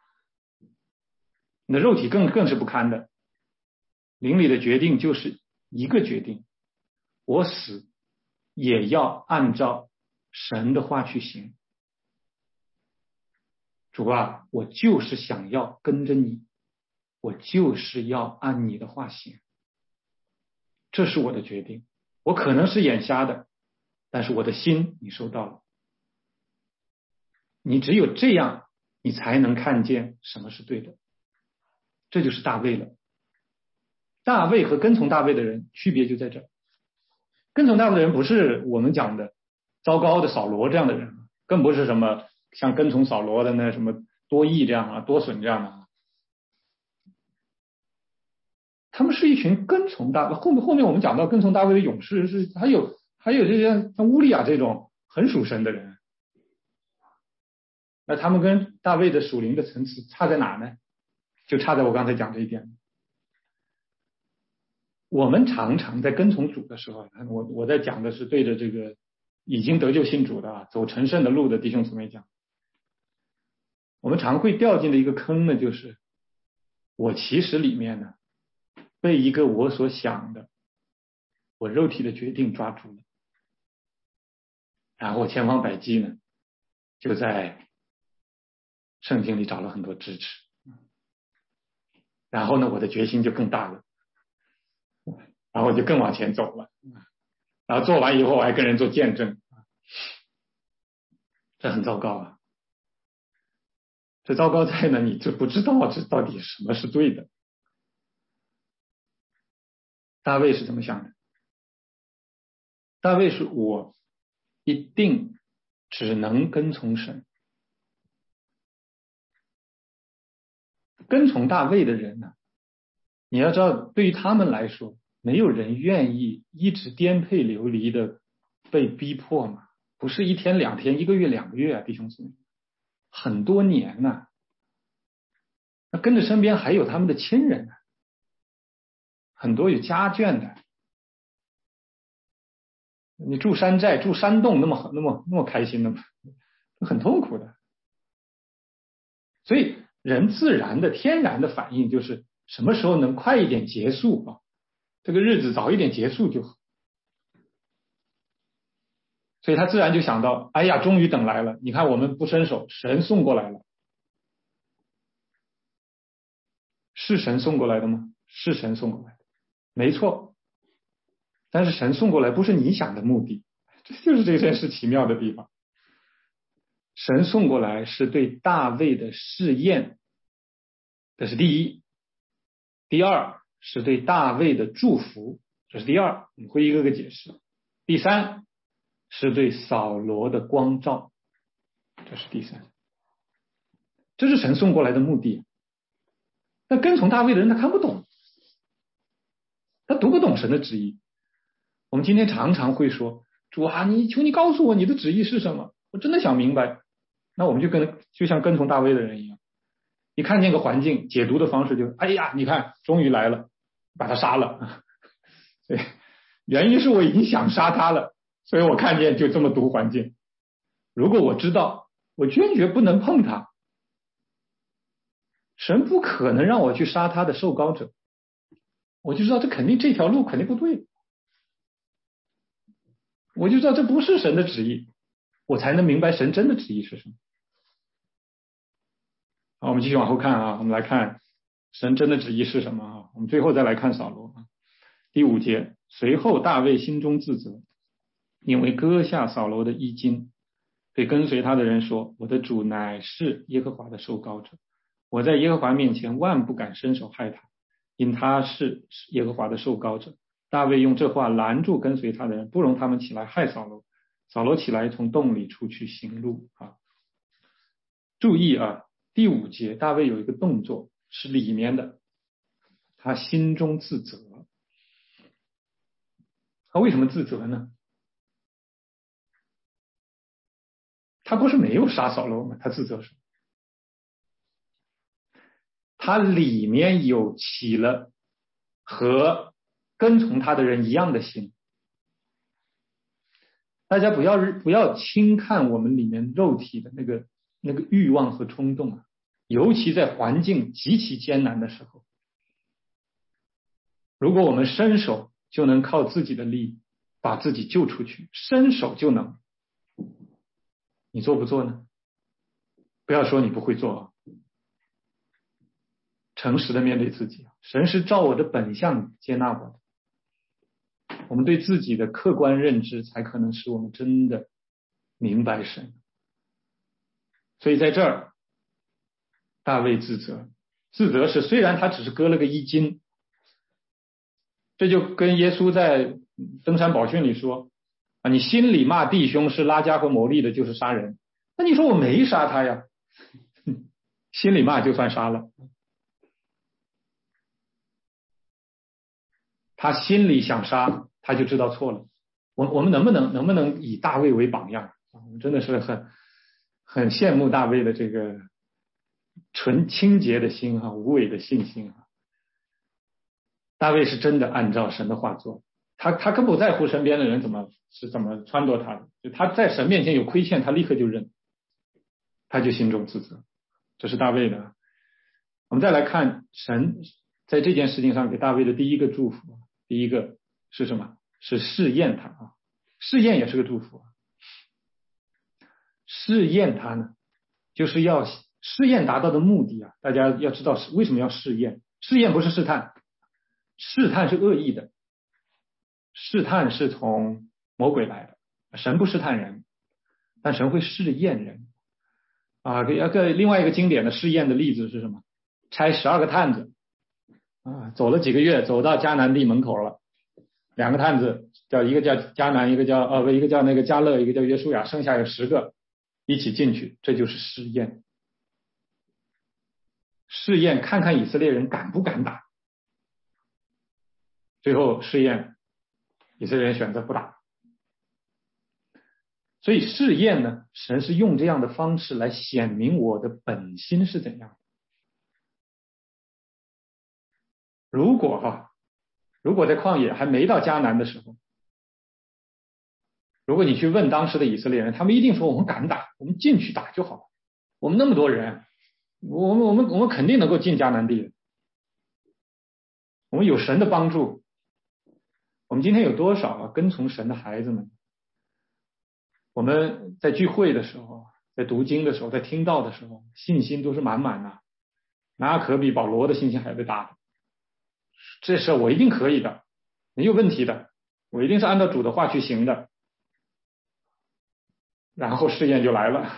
你的肉体更更是不堪的，灵里的决定就是一个决定：我死也要按照神的话去行。主啊，我就是想要跟着你，我就是要按你的话行。这是我的决定。我可能是眼瞎的，但是我的心你收到了。你只有这样，你才能看见什么是对的。这就是大卫了。大卫和跟从大卫的人区别就在这儿。跟从大卫的人不是我们讲的糟糕的扫罗这样的人，更不是什么像跟从扫罗的那什么多益这样啊、多损这样的啊。他们是一群跟从大卫，后面后面我们讲到跟从大卫的勇士是还有还有这些像乌利亚这种很属神的人。那他们跟大卫的属灵的层次差在哪呢？就差在我刚才讲这一点。我们常常在跟从主的时候，我我在讲的是对着这个已经得救信主的走成圣的路的弟兄姊妹讲，我们常会掉进的一个坑呢，就是我其实里面呢被一个我所想的我肉体的决定抓住了，然后千方百计呢就在圣经里找了很多支持，然后呢我的决心就更大了，然后我就更往前走了，然后做完以后我还跟人做见证。 这很糟糕啊。这糟糕在呢，你就不知道这到底什么是对的。大卫是怎么想的？大卫是我一定只能跟从神。跟从大卫的人呢，你要知道，对于他们来说，没有人愿意一直颠沛流离的被逼迫嘛，不是一天两天，一个月两个月啊，弟兄姊妹，很多年呐、啊。那跟着身边还有他们的亲人啊，很多有家眷的。你住山寨、住山洞，那么那么那么开心的吗？很痛苦的。所以人自然的、天然的反应就是什么时候能快一点结束啊？这个日子早一点结束就好。所以他自然就想到，哎呀，终于等来了！你看我们不伸手，神送过来了。是神送过来的吗？是神送过来的，没错。但是神送过来不是你想的目的，这就是这件事奇妙的地方。神送过来是对大卫的试验，这是第一。第二是对大卫的祝福，这是第二，你会一个个解释。第三是对扫罗的光照，这是第三。这是神送过来的目的。那跟从大卫的人他看不懂，他读不懂神的旨意。我们今天常常会说，主啊，你求你告诉我你的旨意是什么，我真的想明白。那我们就跟就像跟从大卫的人一样，一看见个环境，解读的方式就，哎呀，你看终于来了，把他杀了。对，原因是我已经想杀他了，所以我看见就这么读环境。如果我知道我坚决不能碰他，神不可能让我去杀他的受膏者，我就知道这肯定这条路肯定不对，我就知道这不是神的旨意，我才能明白神真的旨意是什么。好，我们继续往后看啊，我们来看神真的旨意是什么啊？我们最后再来看扫罗啊，第五节，随后大卫心中自责，因为割下扫罗的衣襟，对跟随他的人说：“我的主乃是耶和华的受膏者，我在耶和华面前万不敢伸手害他，因他是耶和华的受膏者。”大卫用这话拦住跟随他的人，不容他们起来害扫罗。扫罗起来从洞里出去行路啊。注意啊，第五节大卫有一个动作是里面的，他心中自责。他为什么自责呢？他不是没有杀扫罗吗？他自责什么？他里面有起了和跟从他的人一样的心。大家不要不要轻看我们里面肉体的那个那个欲望和冲动啊，尤其在环境极其艰难的时候，如果我们伸手就能靠自己的力把自己救出去，伸手就能，你做不做呢？不要说你不会做啊，诚实的面对自己，神是照我的本相接纳我的。我们对自己的客观认知才可能使我们真的明白神。所以在这儿大卫自责，自责是虽然他只是割了个衣襟，这就跟耶稣在登山宝训里说啊，你心里骂弟兄是拉加和牟利的，就是杀人。那你说我没杀他呀，心里骂就算杀了。他心里想杀，他就知道错了。我我们能不能能不能以大卫为榜样？我们真的是很很羡慕大卫的这个纯清洁的心哈、啊，无伪的信心啊。大卫是真的按照神的话做，他他根本不在乎身边的人怎么是怎么撺掇他的，就他在神面前有亏欠，他立刻就认，他就心中自责。这是大卫的。我们再来看神在这件事情上给大卫的第一个祝福，第一个是什么？是试验他啊，试验也是个祝福啊。试验他呢，就是要试验达到的目的啊，大家要知道为什么要试验？试验不是试探，试探是恶意的，试探是从魔鬼来的，神不试探人， 但神会试验人啊。个个另外一个经典的试验的例子是什么？拆十二个探子啊，走了几个月，走到迦南地门口了，两个探子叫一个叫迦南，一个叫呃不一个叫那个迦勒，一个叫约书亚，剩下有十个一起进去，这就是试验。试验看看以色列人敢不敢打，最后试验以色列人选择不打。所以试验呢，神是用这样的方式来显明我的本心是怎样的。如果哈，如果在旷野还没到迦南的时候，如果你去问当时的以色列人，他们一定说我们敢打，我们进去打就好了，我们那么多人，我们我们我们肯定能够进迦南地的，我们有神的帮助。我们今天有多少啊跟从神的孩子们？我们在聚会的时候，在读经的时候，在听道的时候，信心都是满满的，哪可比保罗的信心还要大的？这事我一定可以的，没有问题的，我一定是按照主的话去行的。然后试验就来了，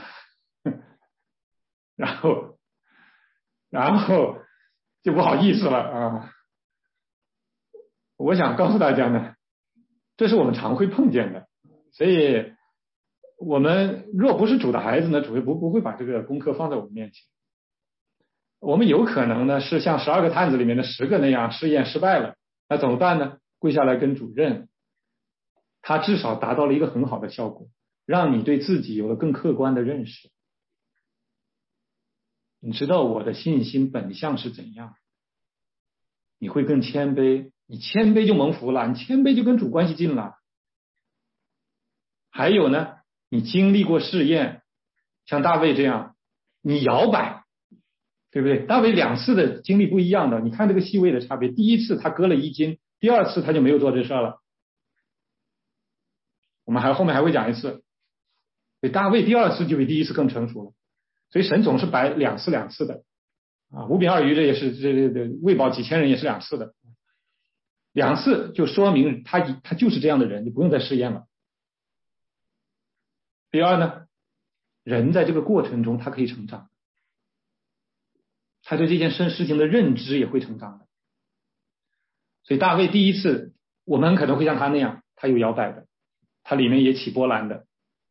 然后然后就不好意思了啊！我想告诉大家呢，这是我们常会碰见的，所以我们若不是主的孩子呢，主会不不会把这个功课放在我们面前。我们有可能呢是像十二个探子里面的十个那样试验失败了，那怎么办呢？跪下来跟主认，他至少达到了一个很好的效果，让你对自己有了更客观的认识。你知道我的信心本相是怎样，你会更谦卑，你谦卑就蒙福了，你谦卑就跟主关系近了。还有呢，你经历过试验，像大卫这样，你摇摆，对不对？大卫两次的经历不一样的，你看这个细微的差别。第一次他割了一斤，第二次他就没有做这事了。我们还后面还会讲一次，所以大卫第二次就比第一次更成熟了。所以神总是摆两次两次的啊，五饼二鱼这也是这这这喂饱几千人也是两次的，两次就说明他他就是这样的人，你不用再试验了。第二呢，人在这个过程中他可以成长，他对这件事事情的认知也会成长的。所以大卫第一次我们可能会像他那样，他有摇摆的，他里面也起波澜的，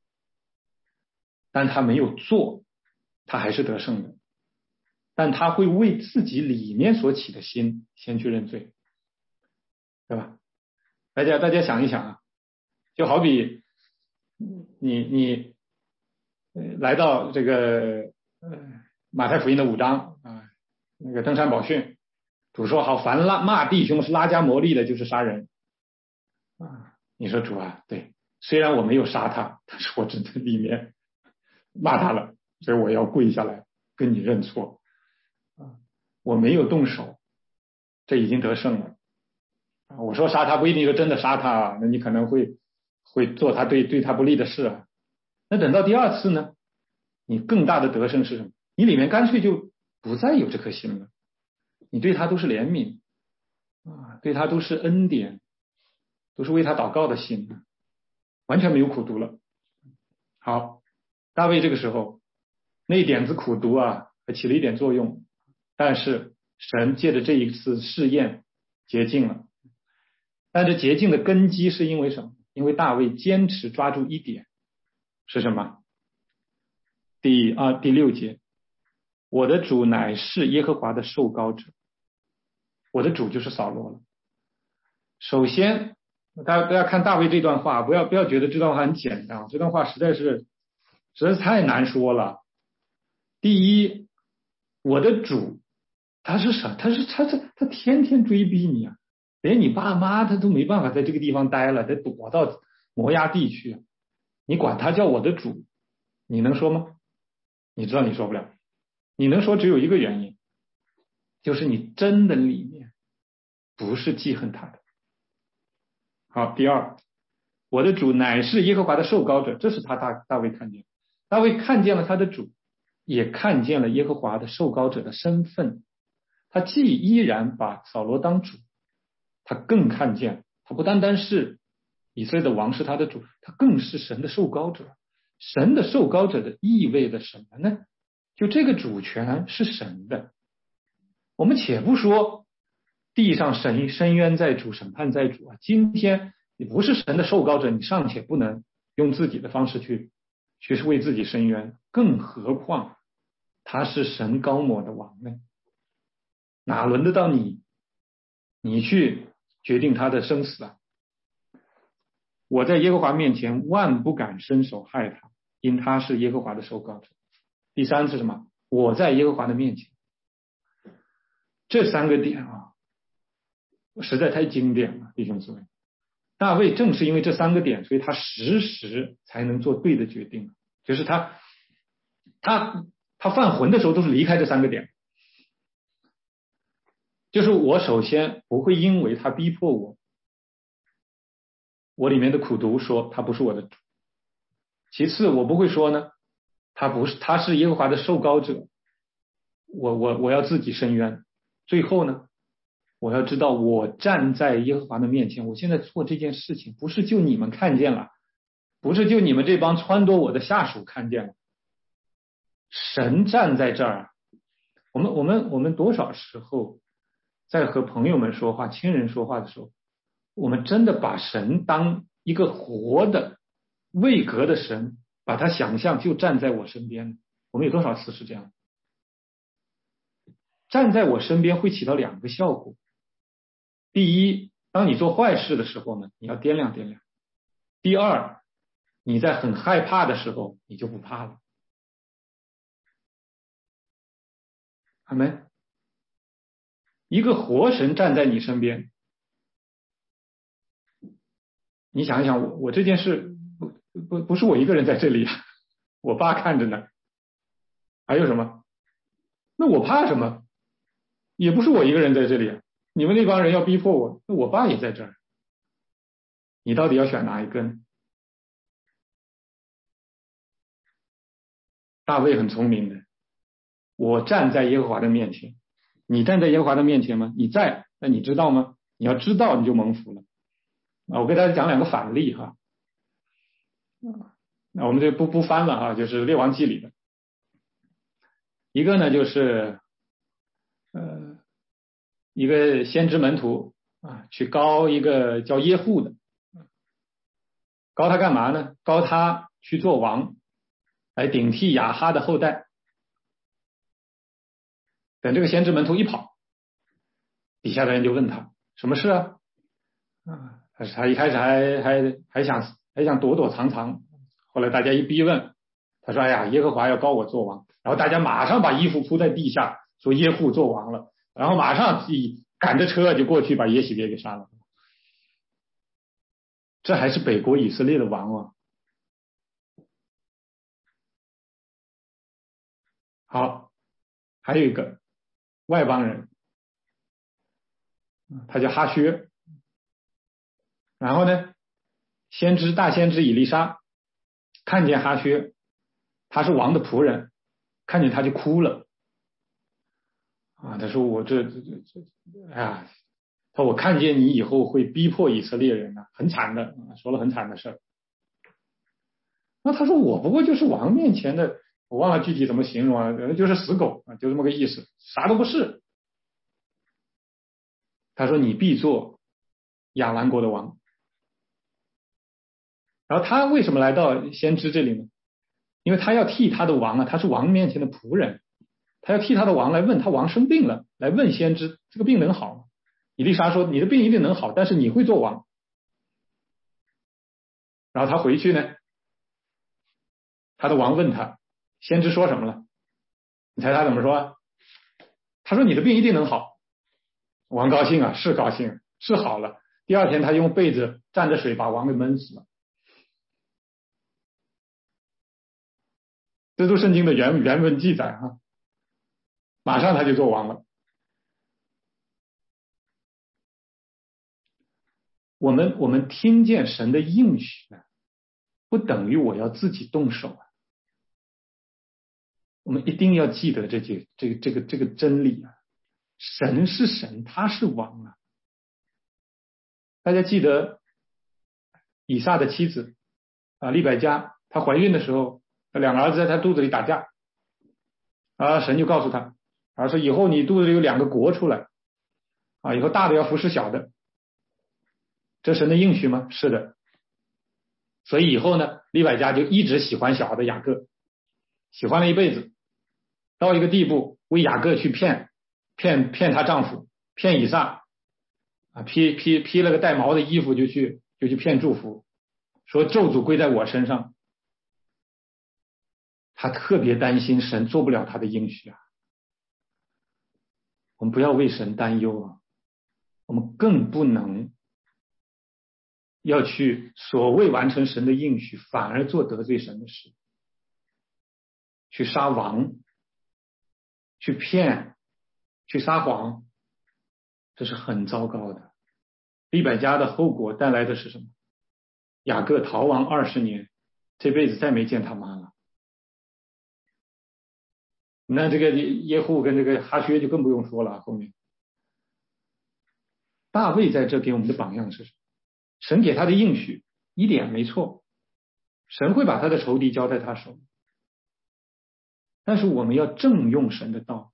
但他没有做，他还是得胜的。但他会为自己里面所起的心先去认罪，对吧？大家大家想一想啊，就好比你你来到这个呃马太福音的五章啊，那个登山宝训，主说好，凡拉骂弟兄是拉加摩利的，就是杀人啊。你说主啊，对，虽然我没有杀他，但是我真的里面骂他了，所以我要跪下来跟你认错啊，我没有动手，这已经得胜了啊。我说杀他不一定就真的杀他啊，那你可能会会做他对对他不利的事啊。那等到第二次呢，你更大的得胜是什么？你里面干脆就不再有这颗心了，你对他都是怜悯啊，对他都是恩典，都是为他祷告的心，完全没有苦毒了。好，大卫这个时候那一点子苦毒啊，还起了一点作用，但是神借着这一次试验洁净了。但这洁净的根基是因为什么？因为大卫坚持抓住一点，是什么？第啊第六节，我的主乃是耶和华的受膏者。我的主就是扫罗了。首先大家大家看大卫这段话，不要不要觉得这段话很简单，这段话实在是实在是太难说了。第一，我的主他是啥？他是他他他天天追逼你啊，连你爸妈他都没办法在这个地方待了，得躲到摩押地去，你管他叫我的主，你能说吗？你知道你说不了，你能说只有一个原因，就是你真的里面不是记恨他的。好，第二，我的主乃是耶和华的受膏者，这是他大大卫看见，大卫看见了他的主，也看见了耶和华的受膏者的身份。他既依然把扫罗当主，他更看见他不单单是以色列的王是他的主，他更是神的受膏者， 神的受膏者的意味着什么呢？就这个主权是神的。我们且不说地上神深渊在主，审判在主啊，今天你不是神的受膏者，你尚且不能用自己的方式去去为自己伸冤，更何况他是神膏抹的王呢？哪轮得到你你去决定他的生死啊？我在耶和华面前万不敢伸手害他，因他是耶和华的受膏者。第三是什么？我在耶和华的面前。这三个点啊，实在太经典了，弟兄姊妹。大卫正是因为这三个点，所以他时时才能做对的决定。就是他他他犯浑的时候都是离开这三个点。就是我首先不会因为他逼迫我，我里面的苦毒说他不是我的主。其次我不会说呢，他不是他是耶和华的受膏者，我我我要自己伸冤。最后呢，我要知道我站在耶和华的面前，我现在做这件事情不是就你们看见了，不是就你们这帮撺掇我的下属看见了，神站在这儿。我们我们我们多少时候在和朋友们说话、亲人说话的时候，我们真的把神当一个活的位格的神，把他想象就站在我身边。我们有多少次是这样？站在我身边会起到两个效果。第一，当你做坏事的时候呢，你要掂量掂量。第二，你在很害怕的时候，你就不怕了。阿们。一个活神站在你身边，你想一想，我我这件事不不不是我一个人在这里啊，我爸看着呢。还有什么？那我怕什么？也不是我一个人在这里啊，你们那帮人要逼迫我，那我爸也在这儿。你到底要选哪一个呢？大卫很聪明的，我站在耶和华的面前。你站在耶和华的面前吗？你在，那你知道吗？你要知道你就蒙福了。啊，我给大家讲两个反例哈。那我们就不不翻了哈，就是列王记里的。一个呢就是呃一个先知门徒啊，去膏一个叫耶户的，膏他干嘛呢？膏他去做王，来顶替亚哈的后代。等这个先知门徒一跑，底下的人就问他什么事啊？啊，他他一开始还还还想还想躲躲藏藏，后来大家一逼问，他说：“哎呀，耶和华要膏我做王。”然后大家马上把衣服铺在地下，说耶户做王了，然后马上赶着车就过去把耶洗别给杀了。这还是北国以色列的王啊！好，还有一个外邦人，他叫哈薛。然后呢，先知大先知以利沙看见哈薛，他是王的仆人，看见他就哭了啊！他说：“我这这这这，哎呀，他说我看见你以后会逼迫以色列人啊，很惨的，说了很惨的事儿。”那他说：“我不过就是王面前的，我忘了具体怎么形容啊，就是死狗啊，就这么个意思，啥都不是。”他说：“你必做亚兰国的王。”然后他为什么来到先知这里呢？因为他要替他的王啊，他是王面前的仆人，他要替他的王来问他王生病了，来问先知这个病能好吗？以利沙说：“你的病一定能好，但是你会做王。”然后他回去呢，他的王问他，先知说什么了？你猜他怎么说？他说：“你的病一定能好。”王高兴啊，是高兴，是好了。第二天他用被子蘸着水把王给闷死了。这都圣经的原原文记载啊，马上他就做王了。我们我们听见神的应许呢，不等于我要自己动手啊。我们一定要记得这些这个这个这个真理啊，神是神，他是王啊。大家记得以撒的妻子啊利百加， 她怀孕的时候，两个儿子在她肚子里打架，啊，神就告诉她，啊，说以后你肚子里有两个国出来，啊，以后大的要服侍小的，这神的应许吗？是的。所以以后呢，利百加就一直喜欢小的雅各，喜欢了一辈子，到一个地步，为雅各去骗骗骗她丈夫，骗以撒，啊，披披披了个带毛的衣服就去就去骗祝福，说咒诅归在我身上。她特别担心神做不了她的应许啊。我们不要为神担忧啊，我们更不能要去所谓完成神的应许，反而做得罪神的事，去杀王，去骗，去撒谎，这是很糟糕的。利百加的后果带来的是什么？雅各逃亡二十年，这辈子再没见他妈了。那这个耶户跟这个哈薛就更不用说了。后面大卫在这给我们的榜样是什么？神给他的应许一点没错，神会把他的仇敌交在他手里，但是我们要正用神的道，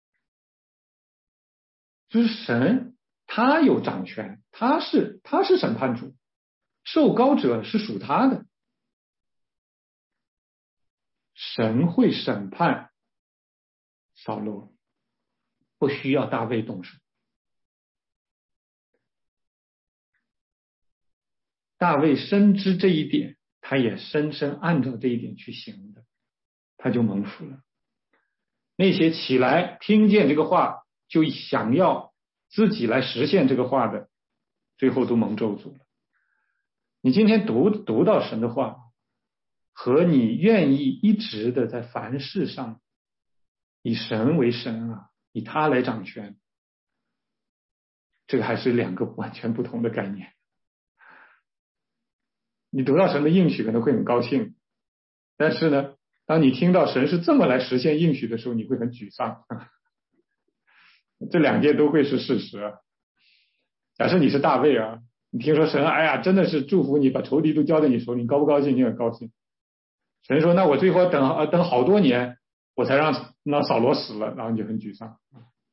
就是神他有掌权，他是他是审判主，受膏者是属他的，神会审判扫罗，不需要大卫动手。大卫深知这一点，他也深深按照这一点去行的，他就蒙福了。那些起来听见这个话就想要自己来实现这个话的，最后都蒙咒诅了。你今天读读到神的话，和你愿意一直的在凡事上以神为神啊，以他来掌权，这个还是两个完全不同的概念。你读到神的应许可能会很高兴，但是呢，当你听到神是这么来实现应许的时候，你会很沮丧。这两件都会是事实啊。假设你是大卫啊，你听说神哎呀真的是祝福你，把仇敌都交在你手里，你高不高兴？你很高兴。神说那我最后等等好多年我才让让扫罗死了，然后你就很沮丧。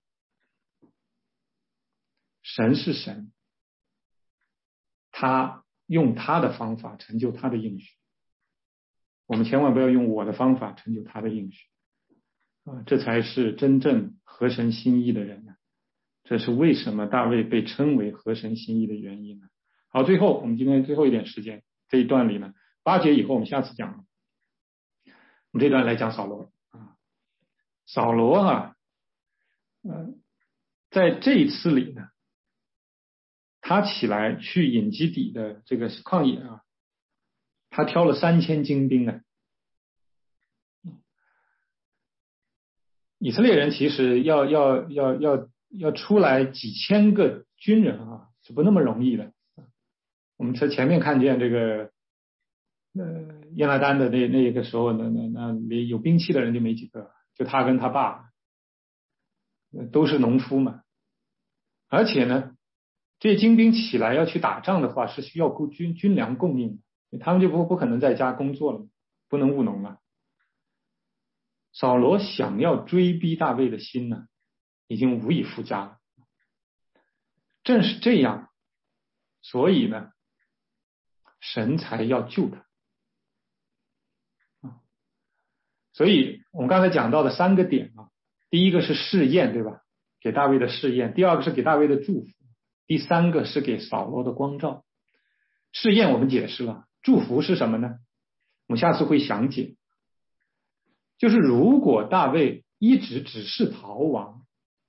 神是神，他用他的方法成就他的应许，我们千万不要用我的方法成就他的应许啊，这才是真正合神心意的人呢。这是为什么大卫被称为合神心意的原因呢？好，最后我们今天最后一点时间这一段里呢，八节以后我们下次讲，我们这段来讲扫罗啊，扫罗啊，呃，在这一次里呢，他起来去隐基底的这个旷野啊，他挑了三千精兵呢。以色列人其实要要要要要出来几千个军人啊，是不那么容易的。我们在前面看见这个呃耶拿单的那那个时候呢，那那那有兵器的人就没几个，就他跟他爸都是农夫嘛，而且呢，这些精兵起来要去打仗的话，是需要军军粮供应的，他们就不不可能在家工作了，不能务农了。扫罗想要追逼大卫的心呢，已经无以复加了。正是这样，所以呢，神才要救他。所以我们刚才讲到的三个点啊，第一个是试验，对吧？给大卫的试验；第二个是给大卫的祝福；第三个是给扫罗的光照。试验我们解释了，祝福是什么呢？我们下次会详解。就是如果大卫一直只是逃亡，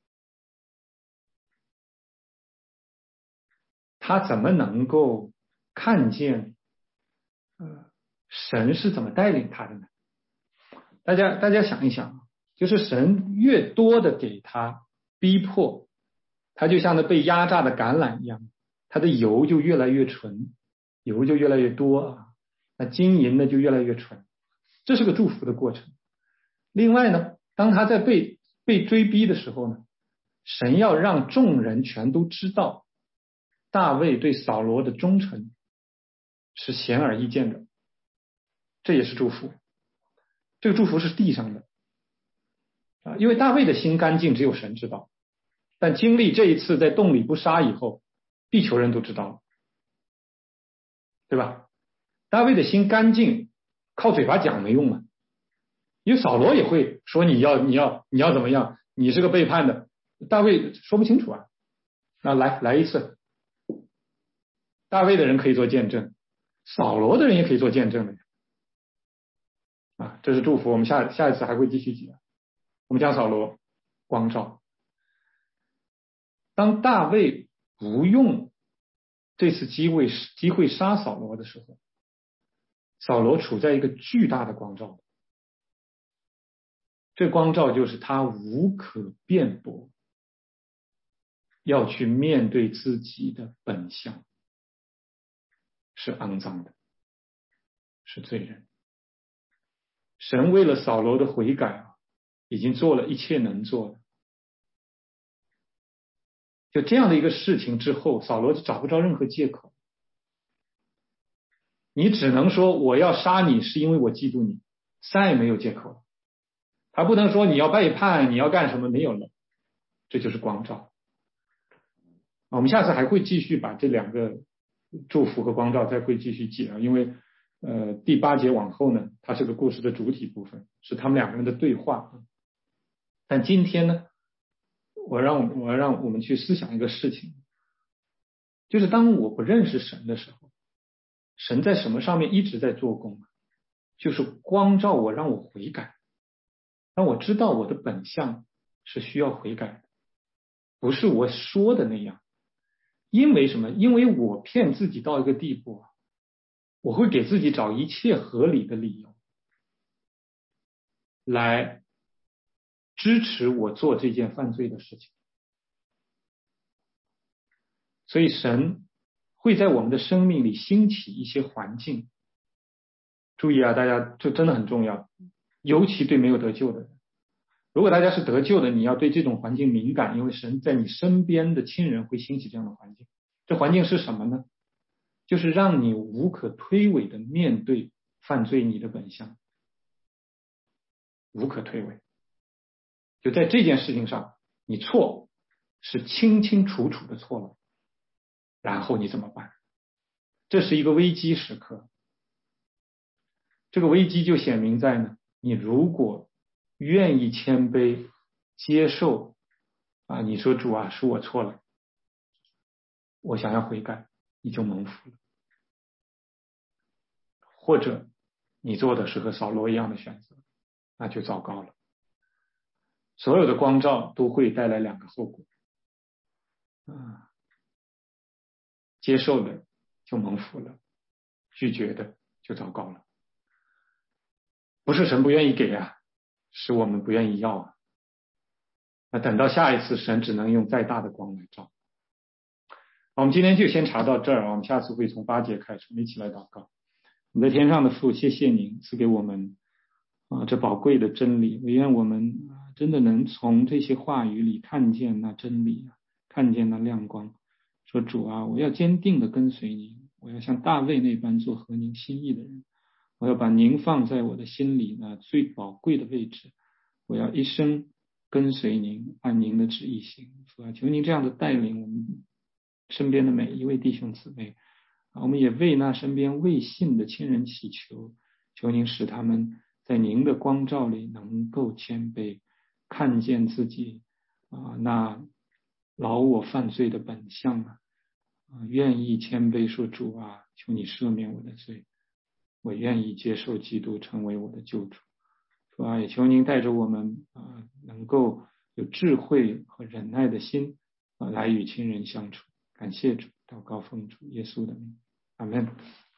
他怎么能够看见呃神是怎么带领他的呢？大家大家想一想，就是神越多的给他逼迫，他就像那被压榨的橄榄一样，他的油就越来越纯，油就越来越多啊，那金银呢就越来越纯，这是个祝福的过程。另外呢，当他在被被追逼的时候呢，神要让众人全都知道大卫对扫罗的忠诚是显而易见的。 这也是祝福。这个祝福是地上的啊，因为大卫的心干净，只有神知道。但经历这一次在洞里不杀以后，地球人都知道了，对吧？大卫的心干净，靠嘴巴讲没用啊，因为扫罗也会说你要你要你要怎么样，你是个背叛的，大卫说不清楚啊。那来来一次，大卫的人可以做见证，扫罗的人也可以做见证的啊，这是祝福。我们下下一次还会继续讲。我们讲扫罗光照。当大卫不用这次机会机会杀扫罗的时候，扫罗处在一个巨大的光照，这光照就是他无可辩驳，要去面对自己的本相，是肮脏的，是罪人。神为了扫罗的悔改啊，已经做了一切能做的。就这样的一个事情之后，扫罗就找不着任何借口。你只能说我要杀你是因为我嫉妒你，再没有借口了。他不能说你要背叛，你要干什么，没有了。这就是光照。我们下次还会继续把这两个祝福和光照再会继续讲，因为呃第八节往后呢，它是个故事的主体部分，是他们两个人的对话。但今天呢，我让我让我们去思想一个事情，就是当我不认识神的时候，神在什么上面一直在做工，就是光照我，让我悔改，让我知道我的本相是需要悔改的，不是我说的那样。因为什么？因为我骗自己到一个地步，我会给自己找一切合理的理由来支持我做这件犯罪的事情。所以神会在我们的生命里兴起一些环境。注意啊，大家这真的很重要，尤其对没有得救的人。如果大家是得救的，你要对这种环境敏感，因为神在你身边的亲人会兴起这样的环境。这环境是什么呢？就是让你无可推诿的面对犯罪你的本相，无可推诿。就在这件事情上，你错是清清楚楚的错了，然后你怎么办？这是一个危机时刻。这个危机就显明在呢，你如果愿意谦卑接受啊，你说主啊，是我错了，我想要悔改，你就蒙福了。或者你做的是和扫罗一样的选择，那就糟糕了。所有的光照都会带来两个后果啊，接受的就蒙福了，拒绝的就糟糕了。不是神不愿意给啊，是我们不愿意要啊。那等到下一次，神只能用再大的光来照。好，我们今天就先查到这儿啊，我们下次会从八节开始，我们一起来祷告。我们在天上的父，谢谢您赐给我们啊这宝贵的真理，我愿我们真的能从这些话语里看见那真理，看见那亮光。说主啊，我要坚定的跟随您，我要像大卫那般做合您心意的人，我要把您放在我的心里那最宝贵的位置，我要一生跟随您，按您的旨意行。主啊，求您这样的带领我们身边的每一位弟兄姊妹，我们也为那身边未信的亲人祈求，求您使他们在您的光照里能够谦卑，看见自己啊那老我犯罪的本相啊，啊愿意谦卑说主啊，求你赦免我的罪，我愿意接受基督成为我的救主。主啊，也求您带着我们啊能够有智慧和忍耐的心啊来与亲人相处。感谢主，祷告奉主耶稣的名，阿们。